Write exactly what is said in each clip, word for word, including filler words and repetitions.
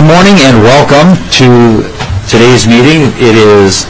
Good morning and welcome to today's meeting. It is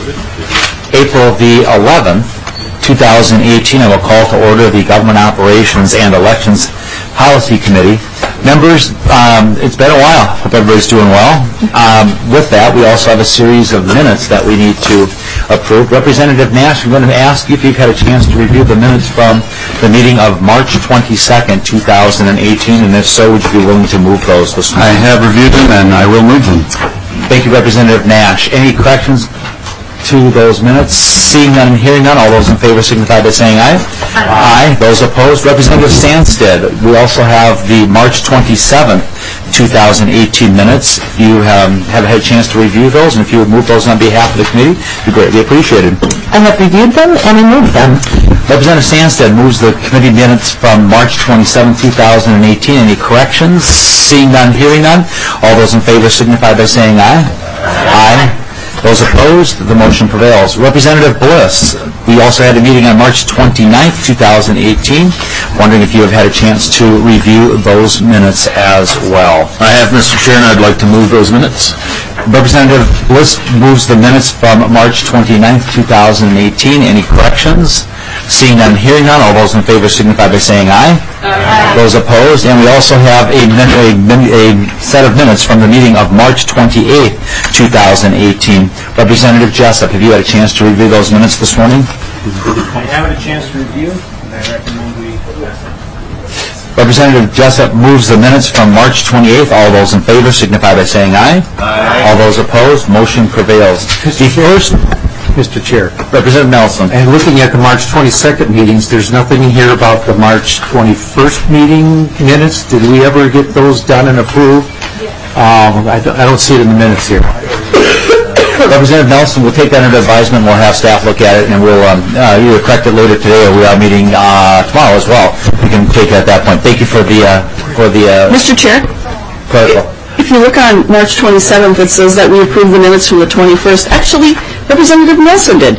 April the eleventh, two thousand eighteen. I will call to order the Government Operations and Elections Policy Committee. Members, um, it's been a while. Hope everybody's doing well. Um, with that, we also have a series of minutes that we need to approve. Representative Nash, I'm going to ask you if you've had a chance to review the minutes from the meeting of March twenty-second, two thousand eighteen, and if so, would you be willing to move those this morning? I have reviewed them, and I will move them. Thank you, Representative Nash. Any corrections to those minutes? Seeing none and hearing none, all those in favor signify by saying aye. Aye. Aye. Those opposed, Representative Sandsted. We also have the March twenty-seventh, two thousand eighteen minutes. If you have, have had a chance to review those, and if you would move those on behalf of the committee, it would be greatly appreciated. I have reviewed them and removed them. Representative Sandsted moves the committee minutes from March twenty-seventh, two thousand eighteen. Any corrections? Seeing none, hearing none, all those in favor signify by saying aye. Aye. Those opposed, the motion prevails. Representative Bliss, we also had a meeting on March twenty-ninth, two thousand eighteen. Wondering if you have had a chance to review those minutes as well. I have, Mister Chair, and I'd like to move those minutes. Representative Bliss moves the minutes from March twenty-ninth, two thousand eighteen. Any corrections? Seeing none, hearing none, all those in favor signify by saying aye. Aye. Those opposed, and we also have a, a, a set of minutes from the meeting of March twenty-eighth, two thousand eighteen. Representative Jessup, have you had a chance to review those minutes this morning? I have had a chance to review, and I recommend we pass them. Representative Jessup moves the minutes from March twenty-eighth. All those in favor signify by saying aye. Aye. All those opposed, motion prevails. The first, Mister Chair. Representative Nelson. And looking at the March twenty-second meetings, there's nothing in here about the March twenty-first meeting minutes. Did we ever get those done and approved? Um, I, don't, I don't see it in the minutes here. Representative Nelson, we'll take that under advisement. We'll have staff look at it, and we'll um, uh, either correct it later today, or we are meeting uh, tomorrow as well. We can take it at that point. Thank you for the uh, for the. Uh, Mister Chair. Clerk. If you look on March twenty-seventh, it says that we approved the minutes from the twenty-first. Actually, Representative Nelson did.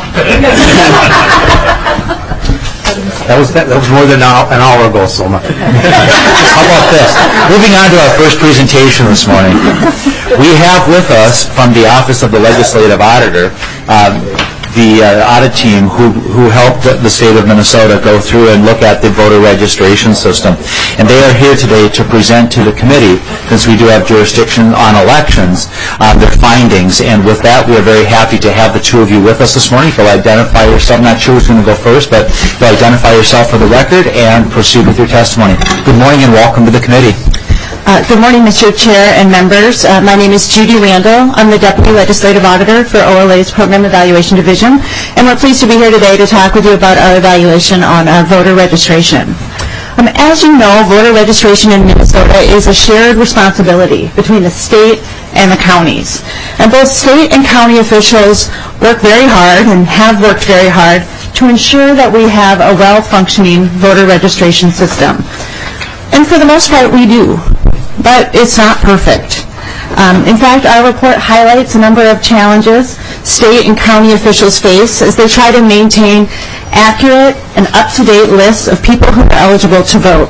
That was that, that was more than an hour ago, Soma. How about this? Moving on to our first presentation this morning. We have with us from the Office of the Legislative Auditor uh, the uh, audit team who, who helped the state of Minnesota go through and look at the voter registration system. And they are here today to present to the committee, since we do have jurisdiction on elections, uh, their findings. And with that, we are very happy to have the two of you with us this morning. If you'll identify yourself, I'm not sure who's going to go first, but if you'll identify yourself for the record and proceed with your testimony. Good morning and welcome to the committee. Uh, good morning, Mister Chair and members. Uh, my name is Judy Randall. I'm the Deputy Legislative Auditor for O L A's Program Evaluation Division, and we're pleased to be here today to talk with you about our evaluation on uh, voter registration. Um, as you know, voter registration in Minnesota is a shared responsibility between the state and the counties. And both state and county officials work very hard and have worked very hard to ensure that we have a well-functioning voter registration system. And for the most part, we do. But it's not perfect. Um, in fact, our report highlights a number of challenges state and county officials face as they try to maintain accurate and up-to-date lists of people who are eligible to vote.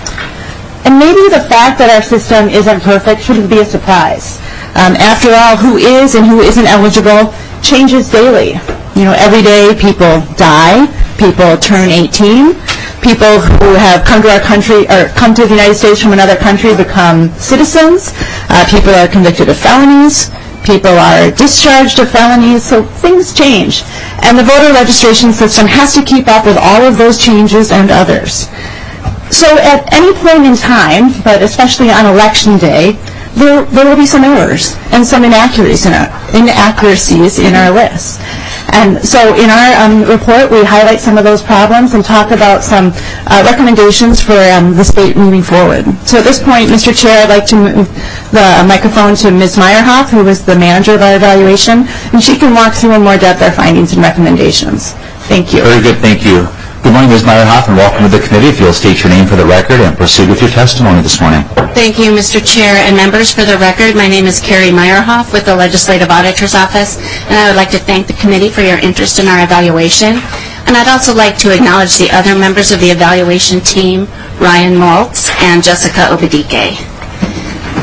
And maybe the fact that our system isn't perfect shouldn't be a surprise. Um, after all, who is and who isn't eligible changes daily. You know, every day people die, people turn eighteen, people who have come to our country or come to the United States from another country become citizens. Uh, people are convicted of felonies. People are discharged of felonies. So things change. And the voter registration system has to keep up with all of those changes and others. So at any point in time, but especially on election day, there, there will be some errors and some inaccuracies in our, inaccuracies in our lists. And so in our um, report, we highlight some of those problems and talk about some uh, recommendations for um, the state moving forward. So at this point, Mister Chair, I'd like to move the microphone to Miz Meyerhoff, who is the manager of our evaluation, and she can walk through in more depth our findings and recommendations. Thank you. Very good. Thank you. Good morning, Miz Meyerhoff, and welcome to the committee. If you'll state your name for the record and proceed with your testimony this morning. Thank you, Mister Chair and members. For the record, my name is Carrie Meyerhoff with the Legislative Auditor's Office, and I would like to thank the committee for your interest in our evaluation. And I'd also like to acknowledge the other members of the evaluation team, Ryan Maltz and Jessica Obadike.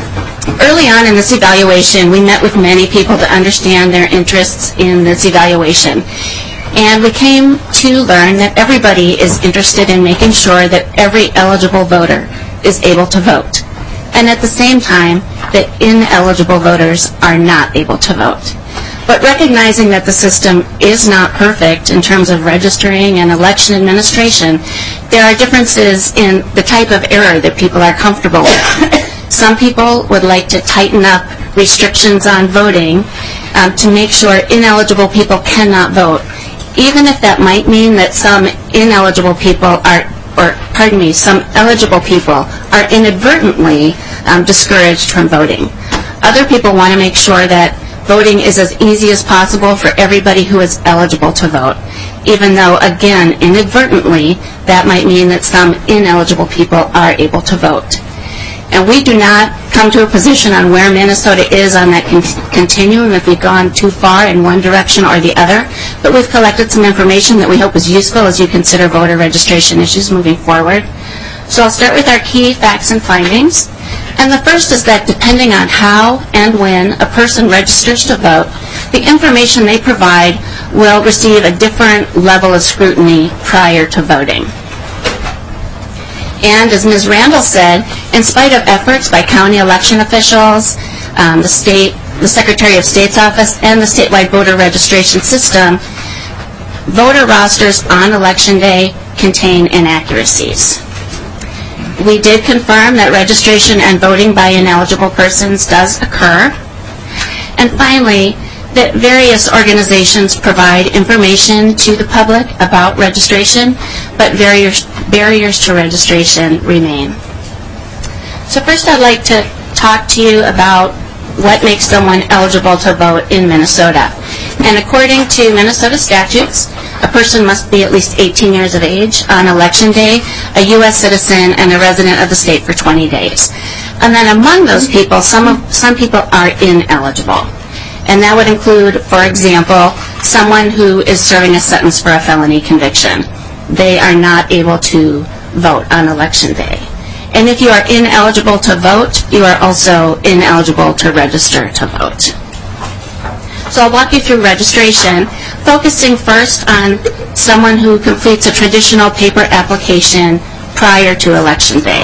Early on in this evaluation, we met with many people to understand their interests in this evaluation. And we came to learn that everybody is interested in making sure that every eligible voter is able to vote. And at the same time, that ineligible voters are not able to vote. But recognizing that the system is not perfect in terms of registering and election administration, there are differences in the type of error that people are comfortable with. Some people would like to tighten up restrictions on voting um, to make sure ineligible people cannot vote, even if that might mean that some ineligible people are, or pardon me, some eligible people are inadvertently um, discouraged from voting. Other people want to make sure that voting is as easy as possible for everybody who is eligible to vote, even though, again, inadvertently, that might mean that some ineligible people are able to vote. And we do not come to a position on where Minnesota is on that con continuum if we've gone too far in one direction or the other, but we've collected some information that we hope is useful as you consider voter registration issues moving forward. So I'll start with our key facts and findings. And the first is that depending on how and when a person registers to vote, the information they provide will receive a different level of scrutiny prior to voting. And as Miz Randall said, in spite of efforts by county election officials, um, the state, the Secretary of State's office, and the statewide voter registration system, voter rosters on election day contain inaccuracies. We did confirm that registration and voting by ineligible persons does occur. And finally, that various organizations provide information to the public about registration, but barriers, barriers to registration remain. So first I'd like to talk to you about what makes someone eligible to vote in Minnesota. And according to Minnesota statutes, a person must be at least eighteen years of age on election day, a U S citizen, and a resident of the state for twenty days. And then among those people, some, of, some people are ineligible. And that would include, for example, someone who is serving a sentence for a felony conviction. They are not able to vote on election day. And if you are ineligible to vote, you are also ineligible to register to vote. So I'll walk you through registration, focusing first on someone who completes a traditional paper application prior to election day.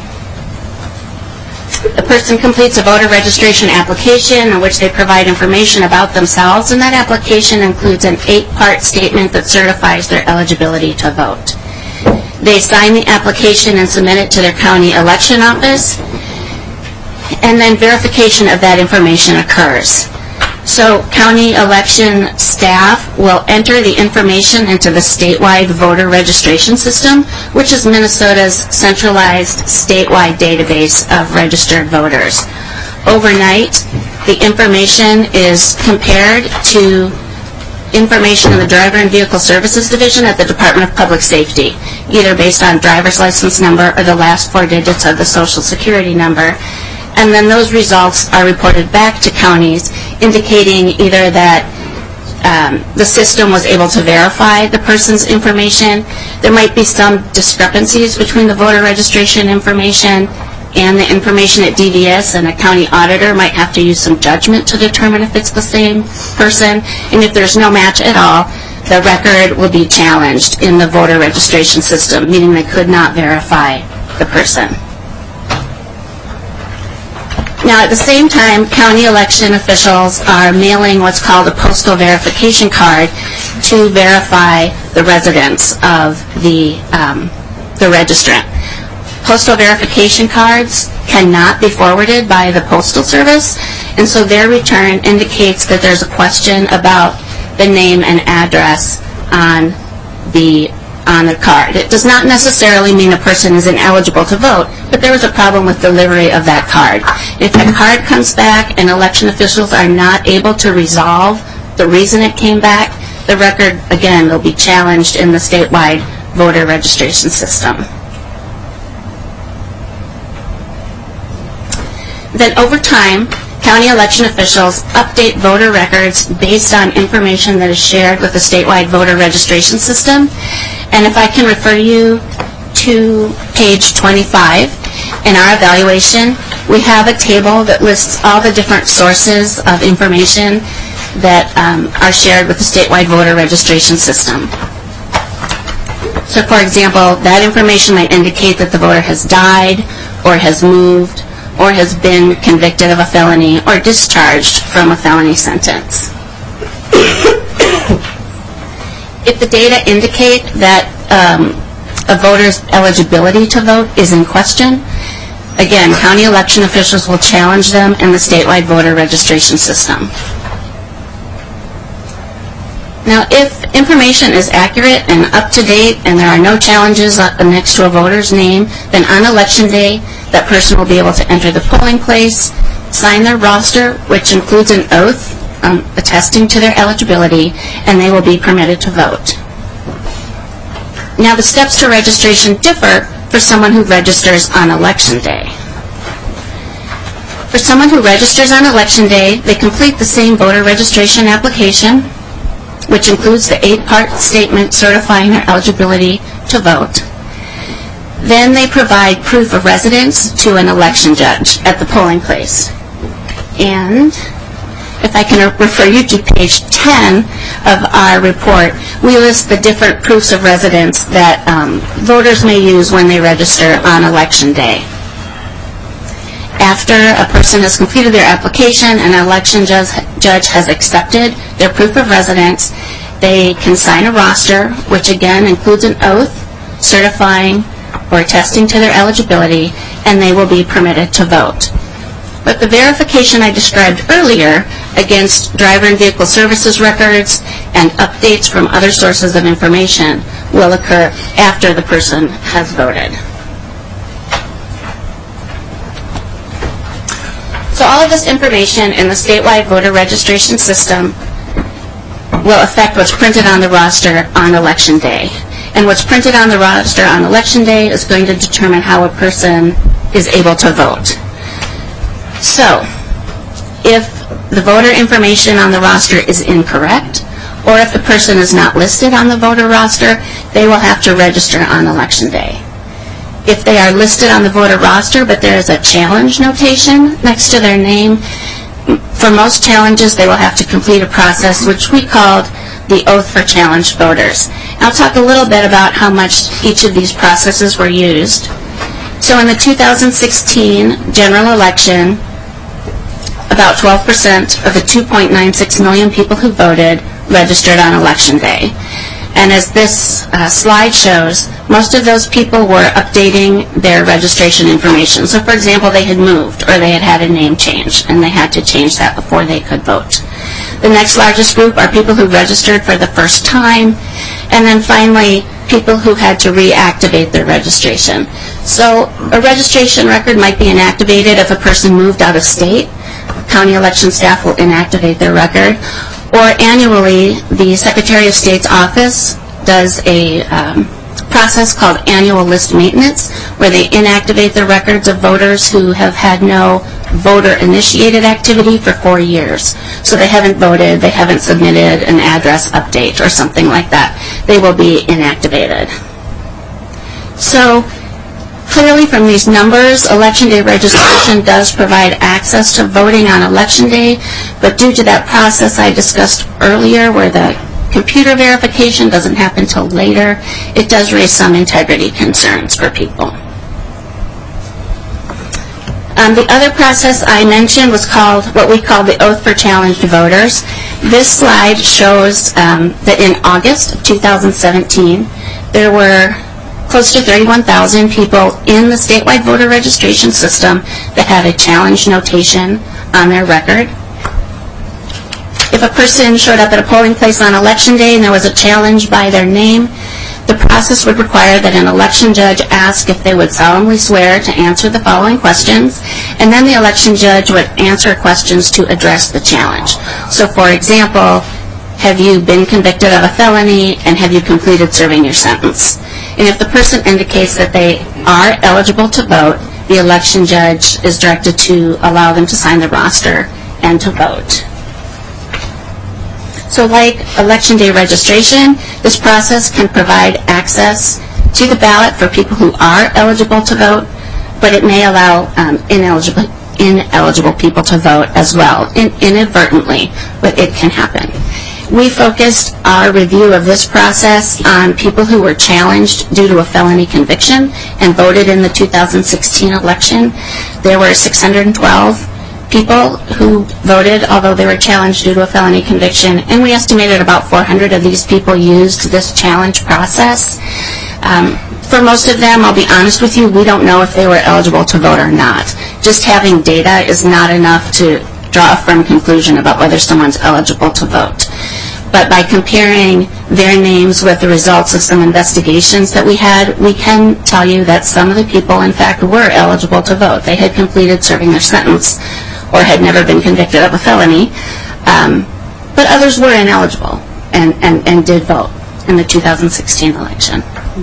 The person completes a voter registration application in which they provide information about themselves, and that application includes an eight-part statement that certifies their eligibility to vote. They sign the application and submit it to their county election office, and then verification of that information occurs. So county election staff will enter the information into the statewide voter registration system, which is Minnesota's centralized statewide database of registered voters. Overnight, the information is compared to information in the Driver and Vehicle Services Division at the Department of Public Safety, either based on driver's license number or the last four digits of the Social Security number. And then those results are reported back to counties, indicating either that um, the system was able to verify the person's information. There might be some discrepancies between the voter registration information and the information at D V S, and a county auditor might have to use some judgment to determine if it's the same person. And if there's no match at all, the record will be challenged in the voter registration system, meaning they could not verify the person. Now, at the same time, county election officials are mailing what's called a postal verification card to verify the residence of the, um, the registrant. Postal verification cards cannot be forwarded by the Postal Service, and so their return indicates that there's a question about the name and address on the on the card. It does not necessarily mean a person is ineligible to vote, but there was a problem with delivery of that card. If that card comes back and election officials are not able to resolve the reason it came back, the record, again, will be challenged in the statewide voter registration system. Then over time, county election officials update voter records based on information that is shared with the statewide voter registration system. And if I can refer you to page twenty-five, in our evaluation, we have a table that lists all the different sources of information that um, are shared with the statewide voter registration system. So for example, that information might indicate that the voter has died, or has moved, or has been convicted of a felony, or discharged from a felony sentence. If the data indicate that um, a voter's eligibility to vote is in question, again, county election officials will challenge them in the statewide voter registration system. Now, if information is accurate and up to date and there are no challenges next to a voter's name, then on election day, that person will be able to enter the polling place, sign their roster, which includes an oath um, attesting to their eligibility, and they will be permitted to vote. Now, the steps to registration differ for someone who registers on election day. For someone who registers on election day, they complete the same voter registration application, which includes the eight-part statement certifying their eligibility to vote. Then they provide proof of residence to an election judge at the polling place. And if I can refer you to page ten of our report, we list the different proofs of residence that um, voters may use when they register on election day. After a person has completed their application and an election judge, judge has accepted their proof of residence, they can sign a roster, which again includes an oath certifying or attesting to their eligibility, and they will be permitted to vote. But the verification I described earlier against driver and vehicle services records and updates from other sources of information will occur after the person has voted. So all of this information in the statewide voter registration system will affect what's printed on the roster on election day. And what's printed on the roster on election day is going to determine how a person is able to vote. So, if the voter information on the roster is incorrect, or if the person is not listed on the voter roster, they will have to register on election day. If they are listed on the voter roster, but there is a challenge notation next to their name, for most challenges they will have to complete a process which we called the Oath for Challenged Voters. I'll talk a little bit about how much each of these processes were used. So in the two thousand sixteen general election, about twelve percent of the two point nine six million people who voted registered on election day. And as this uh, slide shows, most of those people were updating their registration information. So for example, they had moved or they had had a name change and they had to change that before they could vote. The next largest group are people who registered for the first time, and then finally people who had to reactivate their registration. So a registration record might be inactivated if a person moved out of state. County election staff will inactivate their record. Or annually, the Secretary of State's office does a um, process called annual list maintenance, where they inactivate the records of voters who have had no voter-initiated activity for four years. So they haven't voted, they haven't submitted an address update or something like that. They will be inactivated. So clearly from these numbers, election day registration does provide access to voting on election day, but due to that process I discussed earlier where the computer verification doesn't happen till later, it does raise some integrity concerns for people. Um, the other process I mentioned was called what we call the Oath for Challenged Voters. This slide shows um, that in August of two thousand seventeen, there were close to thirty-one thousand people in the statewide voter registration system that had a challenge notation on their record. If a person showed up at a polling place on election day and there was a challenge by their name, the process would require that an election judge ask if they would solemnly swear to answer the following questions, and then the election judge would answer questions to address the challenge. So for example, have you been convicted of a felony, and have you completed serving your sentence? And if the person indicates that they are eligible to vote, the election judge is directed to allow them to sign the roster and to vote. So like election day registration, this process can provide access to the ballot for people who are eligible to vote, but it may allow um, ineligible, ineligible people to vote as well, in, inadvertently, but it can happen. We focused our review of this process on people who were challenged due to a felony conviction and voted in the two thousand sixteen election. There were six hundred twelve people who voted, although they were challenged due to a felony conviction, and we estimated about four hundred of these people used this challenge process. Um, for most of them, I'll be honest with you, we don't know if they were eligible to vote or not. Just having data is not enough to draw a firm conclusion about whether someone's eligible to vote. But by comparing their names with the results of some investigations that we had, we can tell you that some of the people, in fact, were eligible to vote. They had completed serving their sentence or had never been convicted of a felony, um, but others were ineligible and, and, and did vote in the two thousand sixteen election.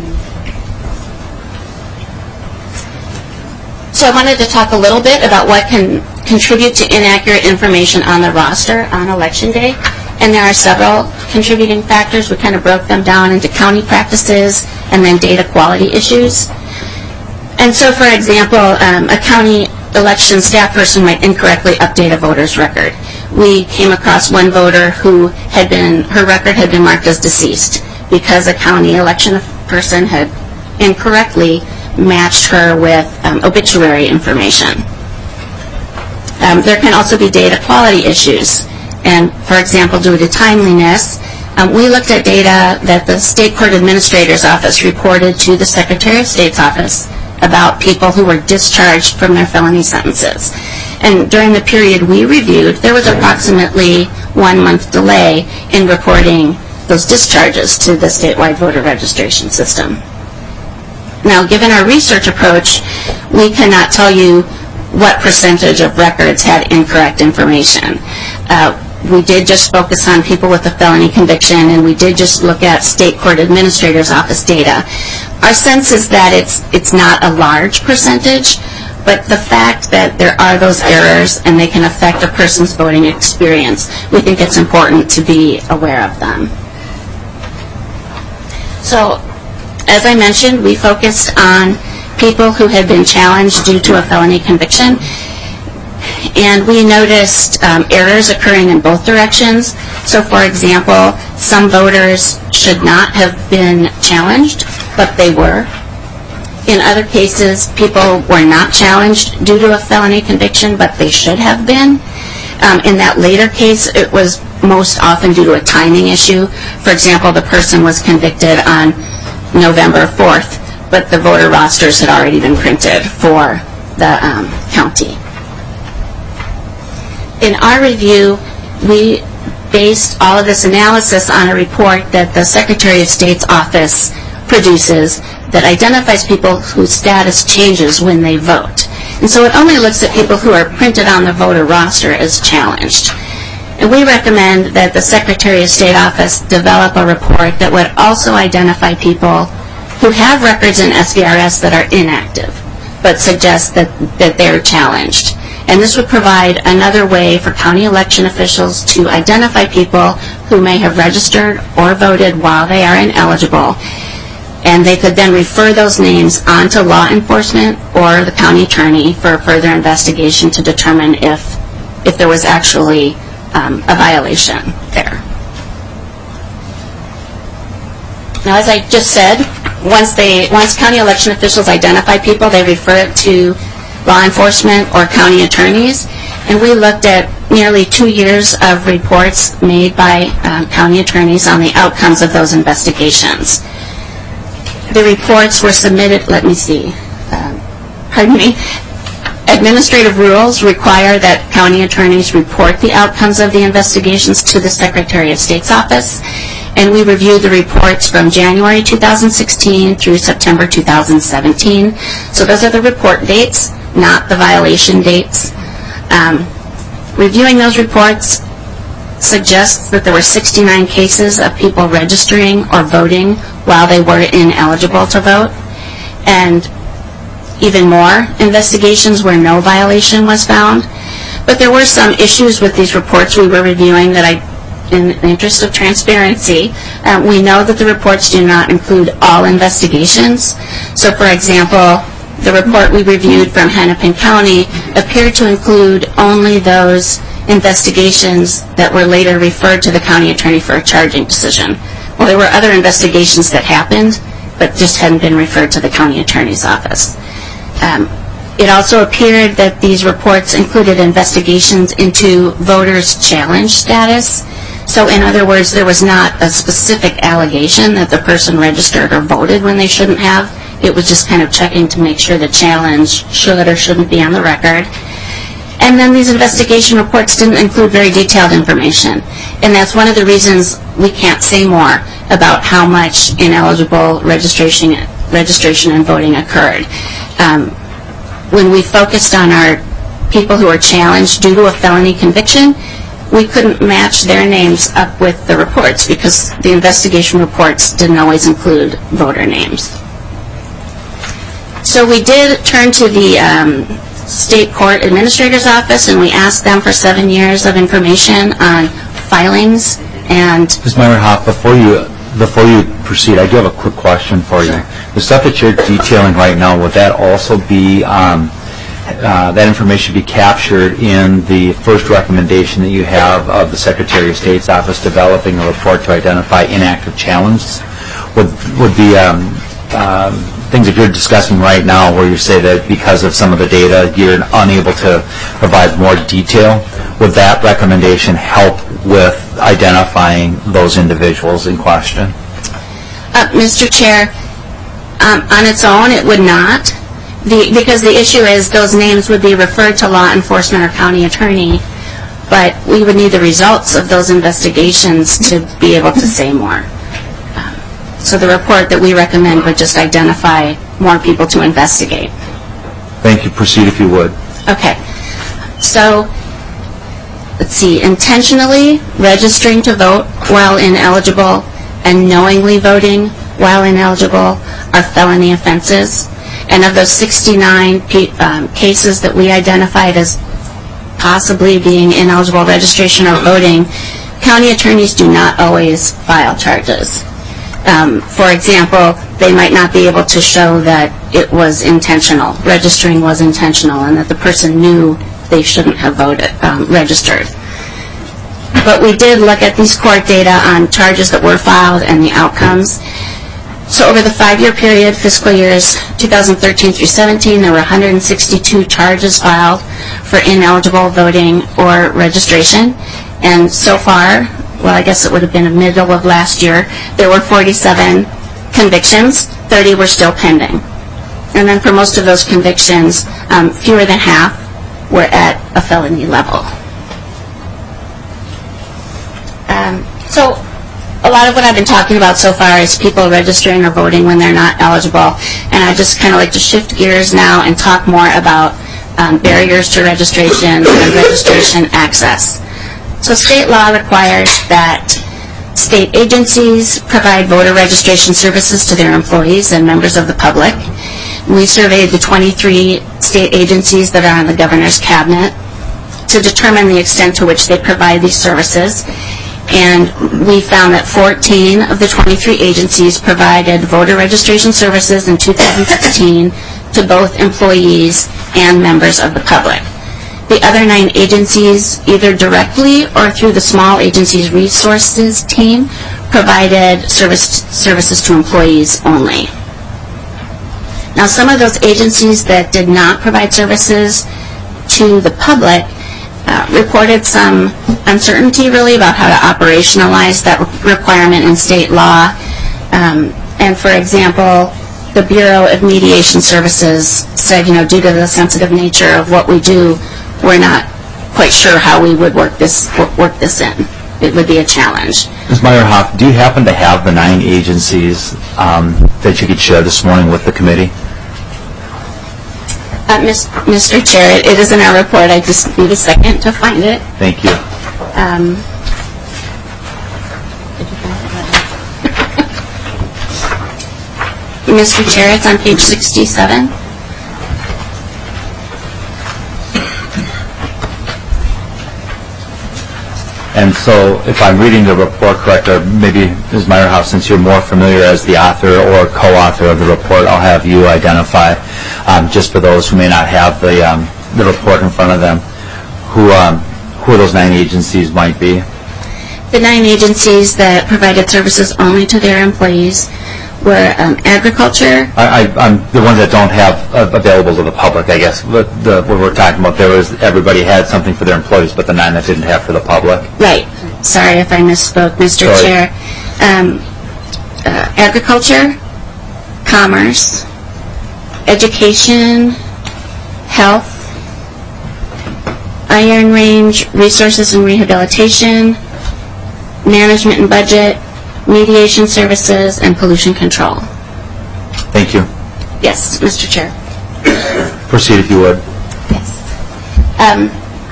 So I wanted to talk a little bit about what can contribute to inaccurate information on the roster on Election Day. And there are several contributing factors. We kind of broke them down into county practices and then data quality issues. And so, for example, um, a county election staff person might incorrectly update a voter's record. We came across one voter who had been, her record had been marked as deceased because a county election person had incorrectly matched her with um, obituary information. Um, there can also be data quality issues. And, for example, due to timeliness, um, we looked at data that the State Court Administrator's Office reported to the Secretary of State's office about people who were discharged from their felony sentences. And during the period we reviewed, there was approximately one month delay in reporting those discharges to the statewide voter registration system. Now, given our research approach, we cannot tell you what percentage of records had incorrect information. Uh, we did just focus on people with a felony conviction, and we did just look at State Court Administrator's Office data. Our sense is that it's, it's not a large percentage, but the fact that there are those errors and they can affect a person's voting experience, we think it's important to be aware of them. So, as I mentioned, we focused on people who had been challenged due to a felony conviction, and we noticed um, errors occurring in both directions. So, for example, some voters should not have been challenged, but they were. In other cases, people were not challenged due to a felony conviction, but they should have been. Um, in that later case, it was most often due to a timing issue. For example, the person was convicted on November fourth, but the voter rosters had already been printed for the um, county. In our review, we based all of this analysis on a report that the Secretary of State's office produces that identifies people whose status changes when they vote. And so it only looks at people who are printed on the voter roster as challenged. And we recommend that the Secretary of State office develop a report that would also identify people who have records in S V R S that are inactive, but suggest that, that they're challenged. And this would provide another way for county election officials to identify people who may have registered or voted while they are ineligible. And they could then refer those names on to law enforcement or the county attorney for further investigation to determine if, if there was actually um, a violation there. Now, as I just said, once, they, once county election officials identify people, they refer it to law enforcement or county attorneys. And we looked at nearly two years of reports made by um, county attorneys on the outcomes of those investigations. The reports were submitted, let me see, um, pardon me, administrative rules require that county attorneys report the outcomes of the investigations to the Secretary of State's office, and we reviewed the reports from January two thousand sixteen through September two thousand seventeen. So those are the report dates, not the violation dates. Um, reviewing those reports suggests that there were sixty-nine cases of people registering or voting while they were ineligible to vote, and even more investigations where no violation was found. But there were some issues with these reports we were reviewing that I, in the interest of transparency, uh, we know that the reports do not include all investigations. So, for example, the report we reviewed from Hennepin County appeared to include only those investigations that were later referred to the county attorney for a charging decision. Well, there were other investigations that happened, but just hadn't been referred to the county attorney's office. Um, it also appeared that these reports included investigations into voters' challenge status. So in other words, there was not a specific allegation that the person registered or voted when they shouldn't have. It was just kind of checking to make sure the challenge should or shouldn't be on the record. And then these investigation reports didn't include very detailed information. And that's one of the reasons we can't say more about how much ineligible registration, registration and voting occurred. Um, when we focused on our people who were challenged due to a felony conviction, we couldn't match their names up with the reports because the investigation reports didn't always include voter names. So we did turn to the um, state court administrator's office and we asked them for seven years of information on filings and... Miz Meyerhoff, before you, before you proceed, I do have a quick question for you. The stuff that you're detailing right now, would that also be, um, uh, that information be captured in the first recommendation that you have of the Secretary of State's office developing a report to identify inactive challenges? Would, would the um, um, things that you're discussing right now where you say that because of some of the data you're unable to provide more detail, would that recommendation help with identifying those individuals in question? Uh, Mister Chair, um, on its own it would not, the, because the issue is those names would be referred to law enforcement or county attorney, but we would need the results of those investigations to be able to say more. So the report that we recommend would just identify more people to investigate. Thank you. Proceed if you would. Okay. So, let's see. Intentionally registering to vote while ineligible and knowingly voting while ineligible are felony offenses. And of those sixty-nine um, cases that we identified as possibly being ineligible registration or voting, county attorneys do not always file charges. Um, for example, they might not be able to show that it was intentional, registering was intentional, and that the person knew they shouldn't have voted, um, registered. But we did look at these court data on charges that were filed and the outcomes. So over the five-year period, fiscal years two thousand thirteen through seventeen, there were one hundred sixty-two charges filed for ineligible voting or registration. And so far, well, I guess it would have been the middle of last year, there were forty-seven convictions, thirty were still pending. And then for most of those convictions, um, fewer than half were at a felony level. Um, so a lot of what I've been talking about so far is people registering or voting when they're not eligible. And I just kind of like to shift gears now and talk more about um, barriers to registration and registration access. So state law requires that state agencies provide voter registration services to their employees and members of the public. We surveyed the twenty-three state agencies that are on the governor's cabinet to determine the extent to which they provide these services. And we found that fourteen of the twenty-three agencies provided voter registration services in two thousand sixteen to both employees and members of the public. The other nine agencies, either directly or through the small agencies resources team, provided service, services to employees only. Now, some of those agencies that did not provide services to the public uh, reported some uncertainty, really, about how to operationalize that requirement in state law. Um, and, for example, the Bureau of Mediation Services said, you know, due to the sensitive nature of what we do, we're not quite sure how we would work this work this in. It would be a challenge. Miz Meyerhoff, do you happen to have the nine agencies um, that you could share this morning with the committee? Uh, Mister Chair, it is in our report. I just need a second to find it. Thank you. Um, did you find it? Mister Chair, it's on page sixty-seven. And so if I'm reading the report correct, or maybe Miz Meyerhoff, since you're more familiar as the author or co-author of the report, I'll have you identify, um, just for those who may not have the, um, the report in front of them, who um, who those nine agencies might be. The nine agencies that provided services only to their employees were um, agriculture. I, I, I'm the ones that don't have uh, available to the public, I guess. But the, what we're talking about there was everybody had something for their employees, but the nine that didn't have for the public. Right. Sorry if I misspoke, Mister Sorry. Chair. Um, uh, agriculture, commerce, education, health, Iron Range, resources and rehabilitation, management and budget, mediation services, and pollution control. Thank you. Yes, Mister Chair. Proceed if you would. Yes. Um,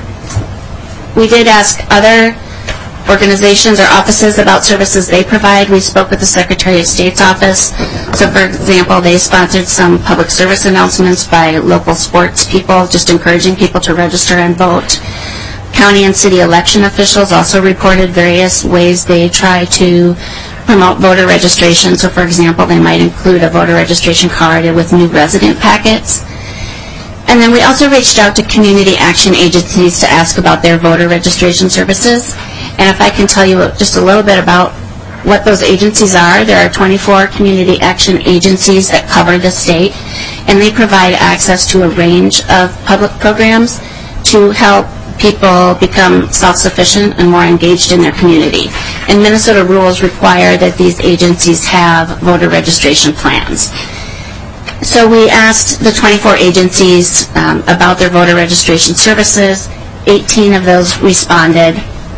we did ask other organizations or offices about services they provide. We spoke with the Secretary of State's office. So, for example, they sponsored some public service announcements by local sports people, just encouraging people to register and vote. County and city election officials also reported various ways they try to promote voter registration. So, for example, they might include a voter registration card with new resident packets. And then we also reached out to community action agencies to ask about their voter registration services. And if I can tell you just a little bit about what those agencies are, there are twenty-four community action agencies that cover the state, and they provide access to a range of public programs to help people become self-sufficient and more engaged in their community. And Minnesota rules require that these agencies have voter registration plans. So we asked the twenty-four agencies um, about their voter registration services. eighteen of those responded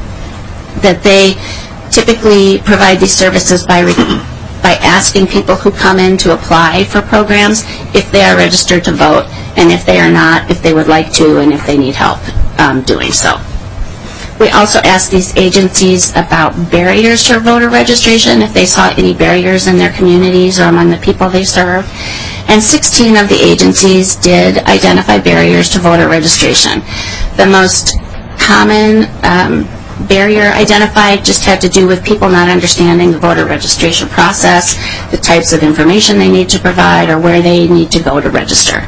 that they typically provide these services by re by asking people who come in to apply for programs if they are registered to vote, and if they are not, if they would like to, and if they need help um, doing so. We also asked these agencies about barriers to voter registration, if they saw any barriers in their communities or among the people they serve. And sixteen of the agencies did identify barriers to voter registration. The most common um, barrier identified just had to do with people not understanding the voter registration process, the types of information they need to provide, or where they need to go to register.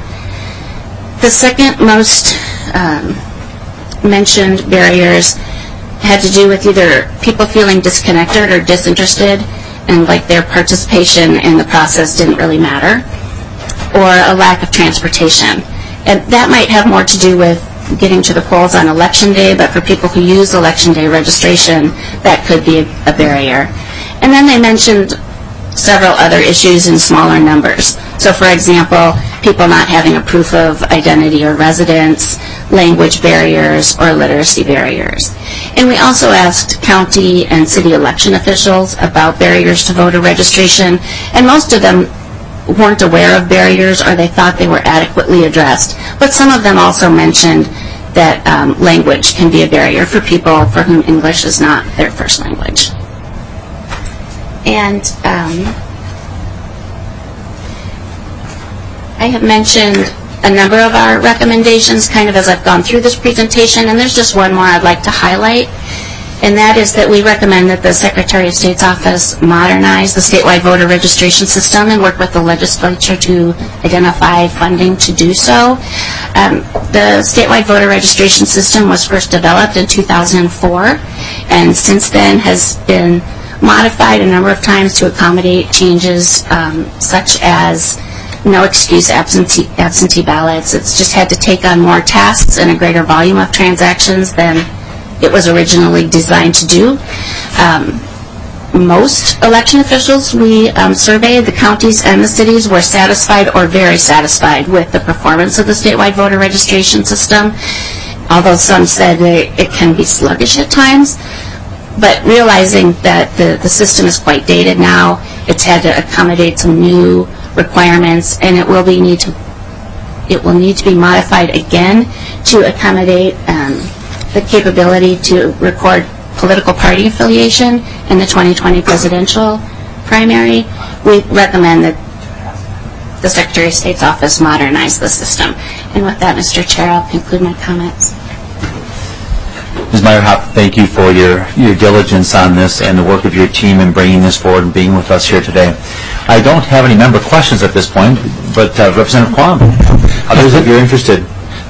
The second most um, mentioned barriers had to do with either people feeling disconnected or disinterested, and like their participation in the process didn't really matter, or a lack of transportation. And that might have more to do with getting to the polls on election day, but for people who use election day registration, that could be a, a barrier. And then they mentioned several other issues in smaller numbers. So, for example, people not having a proof of identity or residence, language barriers, or literacy barriers. And we also asked county and city election officials about barriers to voter registration, and most of them weren't aware of barriers, or they thought they were adequately addressed. But some of them also mentioned that um, language can be a barrier for people for whom English is not their first language. And um, I have mentioned a number of our recommendations kind of as I've gone through this presentation, and there's just one more I'd like to highlight. And that is that we recommend that the Secretary of State's office modernize the statewide voter registration system and work with the legislature to identify funding to do so. Um, the statewide voter registration system was first developed in two thousand four, and since then has been modified a number of times to accommodate changes um, such as no excuse absentee, absentee ballots. It's just had to take on more tasks and a greater volume of transactions than it was originally designed to do. Um, most election officials we um, surveyed, the counties and the cities, were satisfied or very satisfied with the performance of the statewide voter registration system, although some said that it can be sluggish at times. But realizing that the, the system is quite dated now, it's had to accommodate some new requirements, and it will be need to it will need to be modified again to accommodate um, the capability to record political party affiliation in the twenty twenty presidential primary. We recommend that the Secretary of State's office modernize the system. And with that, Mister Chair, I'll conclude my comments. Miz Meyerhoff, thank you for your, your diligence on this and the work of your team in bringing this forward and being with us here today. I don't have any member questions at this point, but uh, Representative Quam, others if you're interested.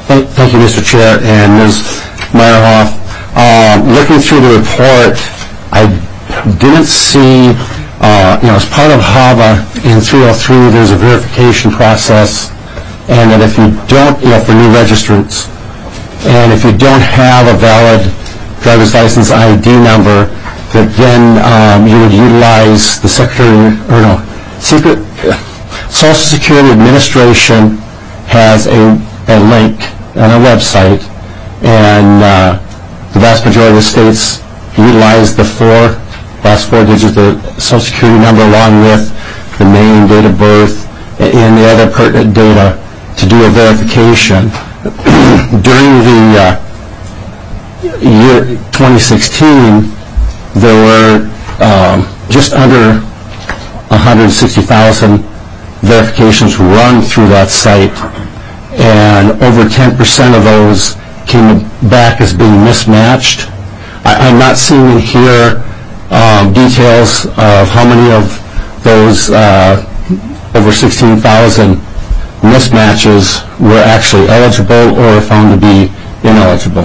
Thank thank you, Mister Chair, and Miz Meyerhoff. Uh, looking through the report, I didn't see, uh, you know, as part of HAVA in three oh three, there's a verification process, and that if you don't, you know, for new registrants, and if you don't have a valid driver's license I D number, that then um, you would utilize the Secretary, or no, Secret, Social Security Administration has a, a link on a website, and uh, the vast majority of states utilize the four, last four digits of the Social Security number along with the name, date of birth, and the other pertinent data to do a verification. During the uh, year twenty sixteen, there were um, just under one hundred sixty thousand verifications run through that site, and over ten percent of those came back as being mismatched. I, I'm not seeing in here um, details of how many of those uh, over sixteen thousand mismatches were actually eligible or found to be ineligible.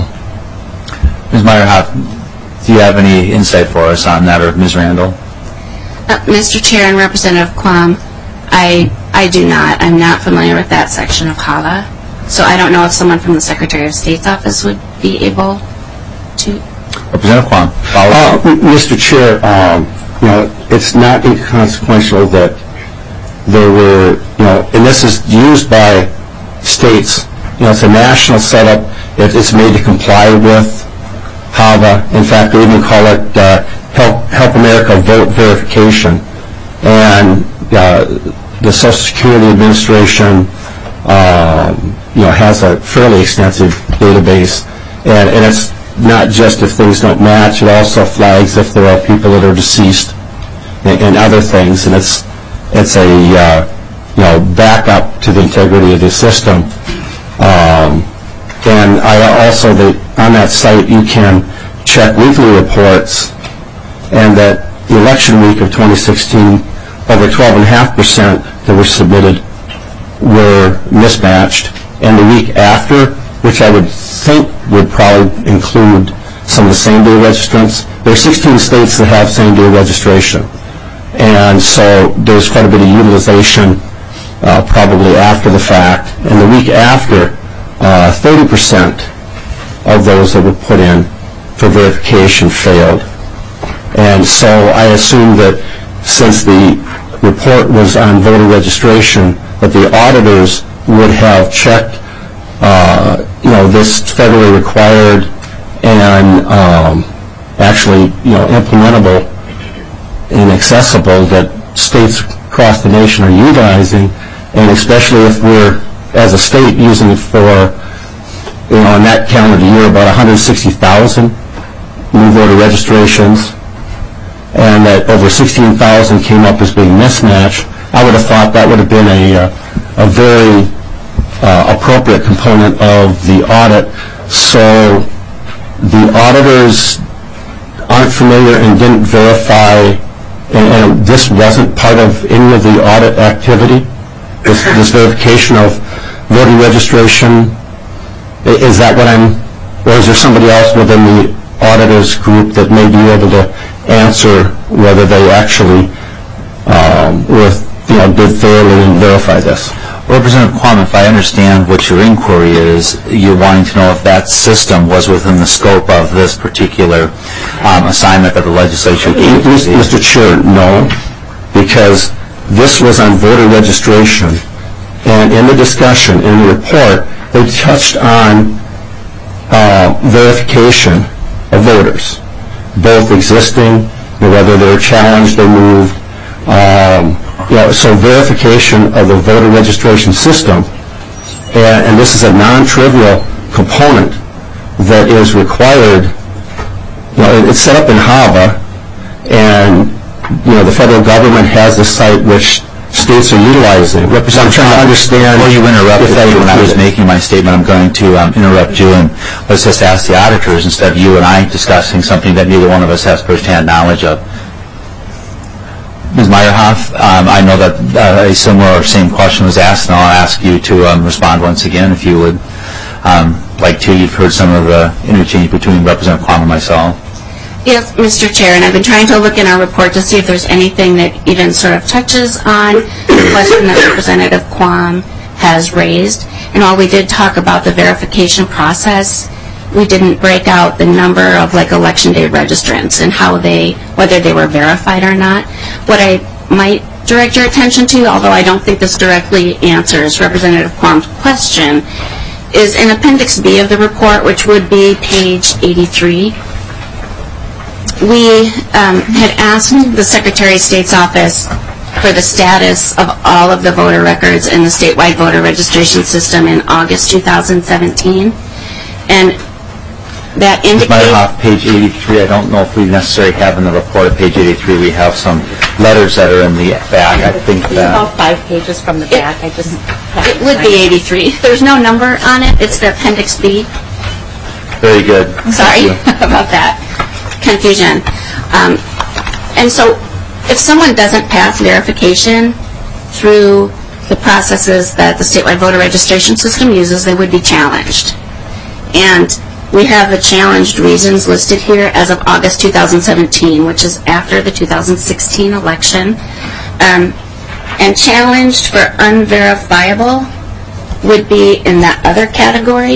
Miz Meyerhoff, do you have any insight for us on that, or Miz Randall? Uh, Mister Chair and Representative Quam, I I do not. I'm not familiar with that section of HAVA, so I don't know if someone from the Secretary of State's office would be able to. Representative Quam, follow Uh, Mister Chair, um, you know, it's not inconsequential that there were, you know, and this is used by states. You know, it's a national setup. It, it's made to comply with HAVA. In fact, they even call it uh, Help, Help America Vote Verification. And uh, the Social Security Administration, um, you know, has a fairly extensive database. And, and it's not just if things don't match. It also flags if there are people that are deceased and, and other things. And it's it's a uh, you know, backup to the integrity of the system. Um, and I also, the, on that site, you can check weekly reports, and that the election week of twenty sixteen, over twelve point five percent that were submitted were mismatched. And the week after, which I would think would probably include some of the same-day registrants, there are sixteen states that have same-day registration. And so there's quite a bit of utilization uh, probably after the fact. And the week after, uh, thirty percent of those that were put in for verification failed. And so I assume that since the report was on voter registration, that the auditors would have checked, uh, you know, this federally required and um, actually, you know, implementable and accessible that states across the nation are utilizing, and especially if we're, as a state, using it for, you know, in that calendar year, about one hundred sixty thousand new voter registrations, and that over sixteen thousand came up as being mismatched. I would have thought that would have been a, a very uh, appropriate component of the audit. So the auditors aren't familiar and didn't verify, and, and this wasn't part of any of the audit activity, this, this verification of voter registration. Is that what I'm, or is there somebody else within the auditors group that may be able to answer whether they actually um, were, you know, did thoroughly and verify this? Representative Quam, if I understand what your inquiry is, you're wanting to know if that system was within the scope of this particular um, assignment that the legislature gave. Mister Chair, no, because this was on voter registration, and in the discussion, in the report, they touched on uh, verification of voters, both existing, whether they're challenged or moved. Um, you know, so verification of the voter registration system, and, and this is a non-trivial component that is required. You know, it's set up in HAVA, and you know the federal government has a site which states are utilizing. I'm trying to understand. Before you interrupted me when I was making my statement, I'm going to um, interrupt you, and let's just ask the auditors instead of you and I discussing something that neither one of us has firsthand knowledge of. Miz Meyerhoff, um, I know that uh, a similar or same question was asked, and I'll ask you to um, respond once again, if you would. Um, like, too, you've heard some of the interchange between Representative Quam and myself. Yes, Mister Chair, and I've been trying to look in our report to see if there's anything that even sort of touches on the question that Representative Quam has raised. And while we did talk about the verification process, we didn't break out the number of like election day registrants and how they, whether they were verified or not. What I might direct your attention to, although I don't think this directly answers Representative Quam's question, is in Appendix B of the report, which would be page eighty-three. We um, had asked the Secretary of State's office for the status of all of the voter records in the statewide voter registration system in August two thousand seventeen. And that indicates... Meyerhoff, page eighty-three, I don't know if we necessarily have in the report at page eighty-three, we have some letters that are in the back. I think that... About five pages from the back. I just... It would be eighty-three. There's no number on it. It's the Appendix B. Very good. Sorry about that confusion. Um, and so if someone doesn't pass verification through the processes that the statewide voter registration system uses, they would be challenged. And we have the challenged reasons listed here as of August two thousand seventeen, which is after the two thousand sixteen election. Um, and challenged for unverifiable would be in that other category,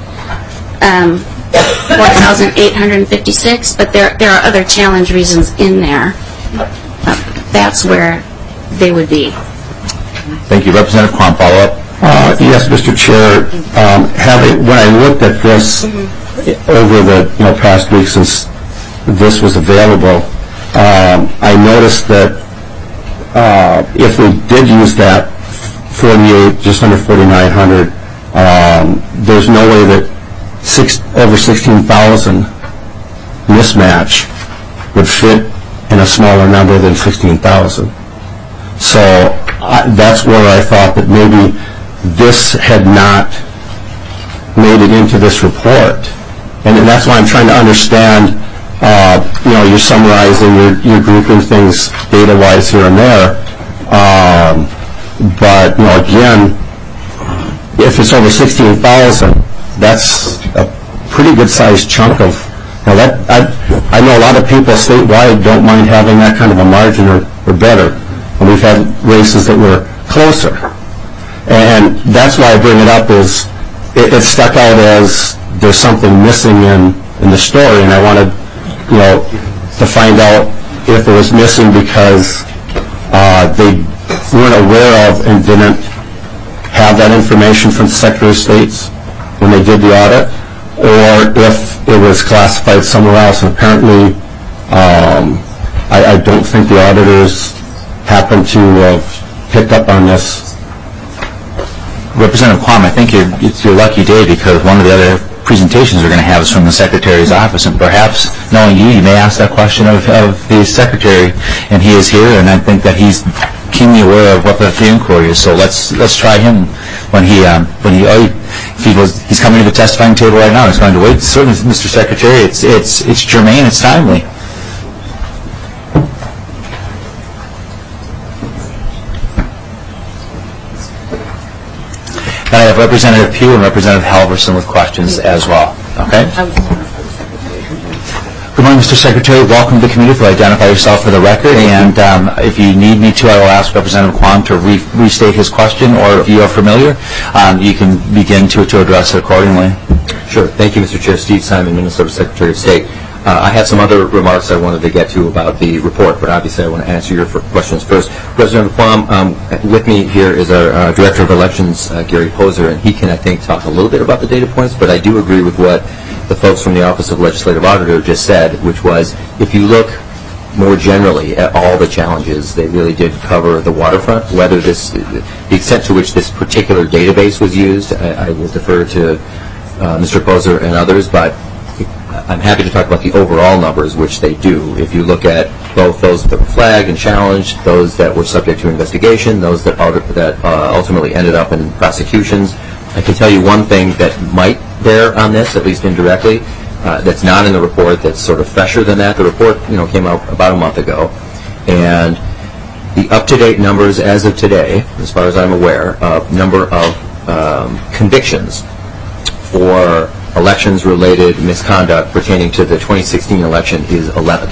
um, four thousand eight hundred fifty-six, but there, there are other challenge reasons in there. Uh, that's where they would be. Thank you. Representative Quam, follow up. Uh, yes, Mister Chair. Um, having, when I looked at this over the you know, past week since this was available, um, I noticed that uh, if we did use that forty-eight, just under forty-nine hundred, um, there's no way that six, over sixteen thousand mismatch would fit in a smaller number than sixteen thousand. So I, that's where I thought that maybe this had not made it into this report. And that's why I'm trying to understand, uh, you know, you're summarizing, you're, you're grouping things data-wise here and there. Um, but, you know, again, if it's over sixteen thousand, that's a pretty good-sized chunk of, you know, that, I, I know a lot of people statewide don't mind having that kind of a margin or, or better. And we've had races that were closer. And that's why I bring it up is it, it stuck out as there's something missing in, in the story, and I wanted, you know, to find out if it was missing because uh, they weren't aware of and didn't have that information from the Secretary of State's when they did the audit, or if it was classified somewhere else. And apparently, um, I, I don't think the auditors happened to have picked up on this. Representative Quam, I think you're, it's your lucky day because one of the other presentations we're going to have is from the Secretary's office, and perhaps, knowing you, you may ask that question of, of the Secretary, and he is here, and I think that he's keenly aware of what the, the inquiry is. So let's let's try him when he um, when he oh, if he goes, he's coming to the testifying table right now. He's going to wait. Certainly, Mister Secretary, it's it's it's germane. It's timely. I have Representative Pugh and Representative Halverson with questions as well. Okay? Good morning, Mister Secretary. Welcome to the committee. Please identify yourself for the record. And um, if you need me to, I will ask Representative Quam to re restate his question, or if you are familiar, um, you can begin to, to address it accordingly. Sure. Thank you, Mister Chair. Steve Simon, Minnesota Secretary of State. Uh, I have some other remarks I wanted to get to about the report, but obviously I want to answer your questions first. President Quam, um, with me here is our uh, Director of Elections, uh, Gary Poser, and he can, I think, talk a little bit about the data points, but I do agree with what the folks from the Office of Legislative Auditor just said, which was, if you look more generally at all the challenges, they really did cover the waterfront. Whether this, the extent to which this particular database was used, I, I will defer to uh, Mister Poser and others, but I'm happy to talk about the overall numbers, which they do. If you look at both those that were flagged and challenged, those that were subject to investigation, those that, that uh, ultimately ended up in prosecutions, I can tell you one thing that might bear on this, at least indirectly, uh, that's not in the report, that's sort of fresher than that. The report, you know, came out about a month ago, and the up-to-date numbers as of today, as far as I'm aware, of number of um, convictions for elections-related misconduct pertaining to the twenty sixteen election is eleven.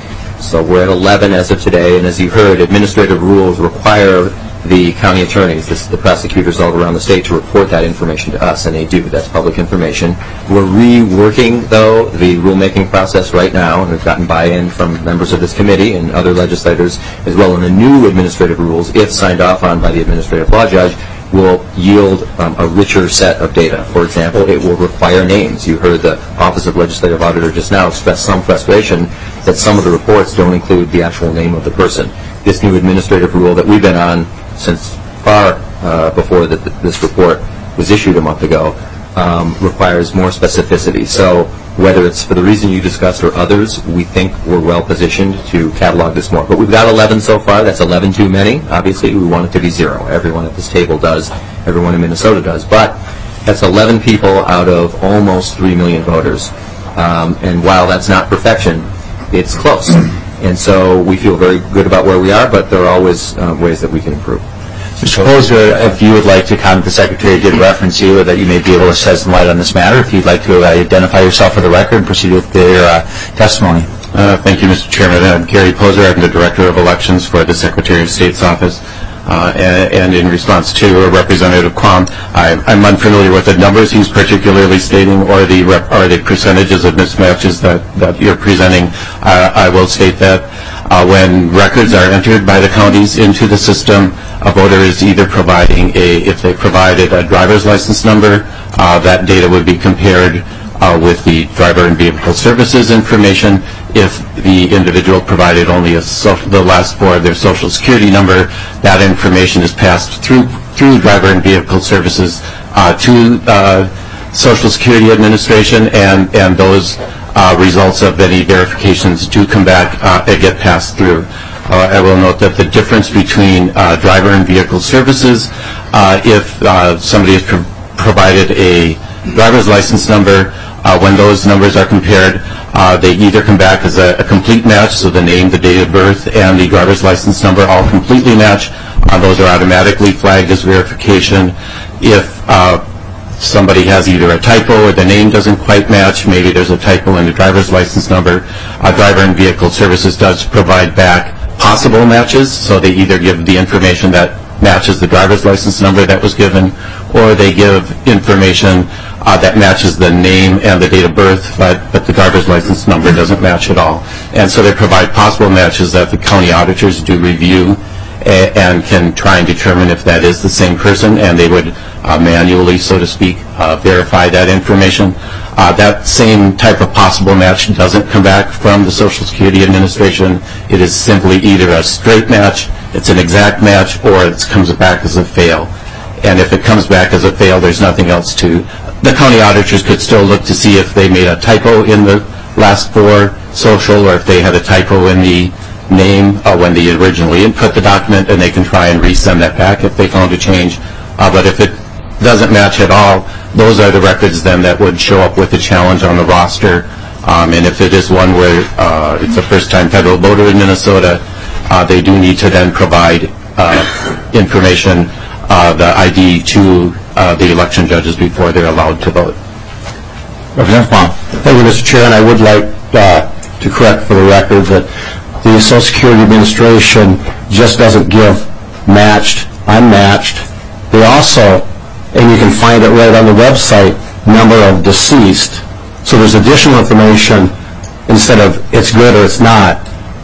So we're at eleven as of today, and as you heard, administrative rules require the county attorneys, this, the prosecutors all around the state, to report that information to us, and they do. That's public information. We're reworking, though, the rulemaking process right now, and we've gotten buy-in from members of this committee and other legislators as well, and the new administrative rules, if signed off on by the administrative law judge, will yield um, a richer set of data. For example, it will require names. You heard the Office of Legislative Auditor just now express some frustration that some of the reports don't include the actual name of the person. This new administrative rule that we've been on since far uh, before the, this report was issued a month ago um, requires more specificity. So whether it's for the reason you discussed or others, we think we're well positioned to catalog this more. But we've got eleven so far. That's eleven too many. Obviously, we want it to be zero. Everyone at this table does. Everyone in Minnesota does. But that's eleven people out of almost three million voters. Um, and while that's not perfection, it's close. And so we feel very good about where we are, but there are always uh, ways that we can improve. Mister Poser, if you would like to comment, the Secretary did reference you, that you may be able to shed some light on this matter. If you'd like to uh, identify yourself for the record and proceed with your uh, testimony. Uh, thank you, Mister Chairman. I'm Gary Poser. I'm the Director of Elections for the Secretary of State's office. Uh, and, and in response to Representative Quam, I, I'm unfamiliar with the numbers he's particularly stating or the rep, or the percentages of mismatches that, that you're presenting. Uh, I will state that uh, when records are entered by the counties into the system, a voter is either providing a, if they provided a driver's license number, uh, that data would be compared uh, with the driver and vehicle services information. If the individual provided only a so, the last four of their social security number, that information is passed through through driver and vehicle services uh, to uh, Social Security Administration, and and those uh, results of any verifications do come back uh, and get passed through. Uh, I will note that the difference between uh, driver and vehicle services, uh, if uh, somebody has pro provided a driver's license number, uh, when those numbers are compared, uh, they either come back as a, a complete match, so the name, the date of birth, and the driver's license number all completely match. Uh, those are automatically flagged as verification. If uh, somebody has either a typo or the name doesn't quite match, maybe there's a typo in the driver's license number, uh, driver and vehicle services does provide back possible matches, so they either give the information that matches the driver's license number that was given, or they give information uh, that matches the name and the date of birth, but, but the driver's license number doesn't match at all. And so they provide possible matches that the county auditors do review a, and can try and determine if that is the same person, and they would uh, manually, so to speak, uh, verify that information. Uh, that same type of possible match doesn't come back from the Social Security Administration. It is simply either a straight match, it's an exact match, or it comes back as a fail. And if it comes back as a fail, there's nothing else to... The county auditors could still look to see if they made a typo in the last four social, or if they had a typo in the name uh, when they originally input the document, and they can try and resend that back if they found a change. Uh, but if it doesn't match at all, those are the records then that would show up with a challenge on the roster. Um, and if it is one where uh, it's a first-time federal voter in Minnesota, uh, they do need to then provide uh, information, uh, the I D, to uh, the election judges before they're allowed to vote. Representative Quam. Thank you, Mister Chair, and I would like uh, to correct for the record that the Social Security Administration just doesn't give matched, unmatched. They also, and you can find it right on the website, number of deceased. So there's additional information instead of it's good or it's not.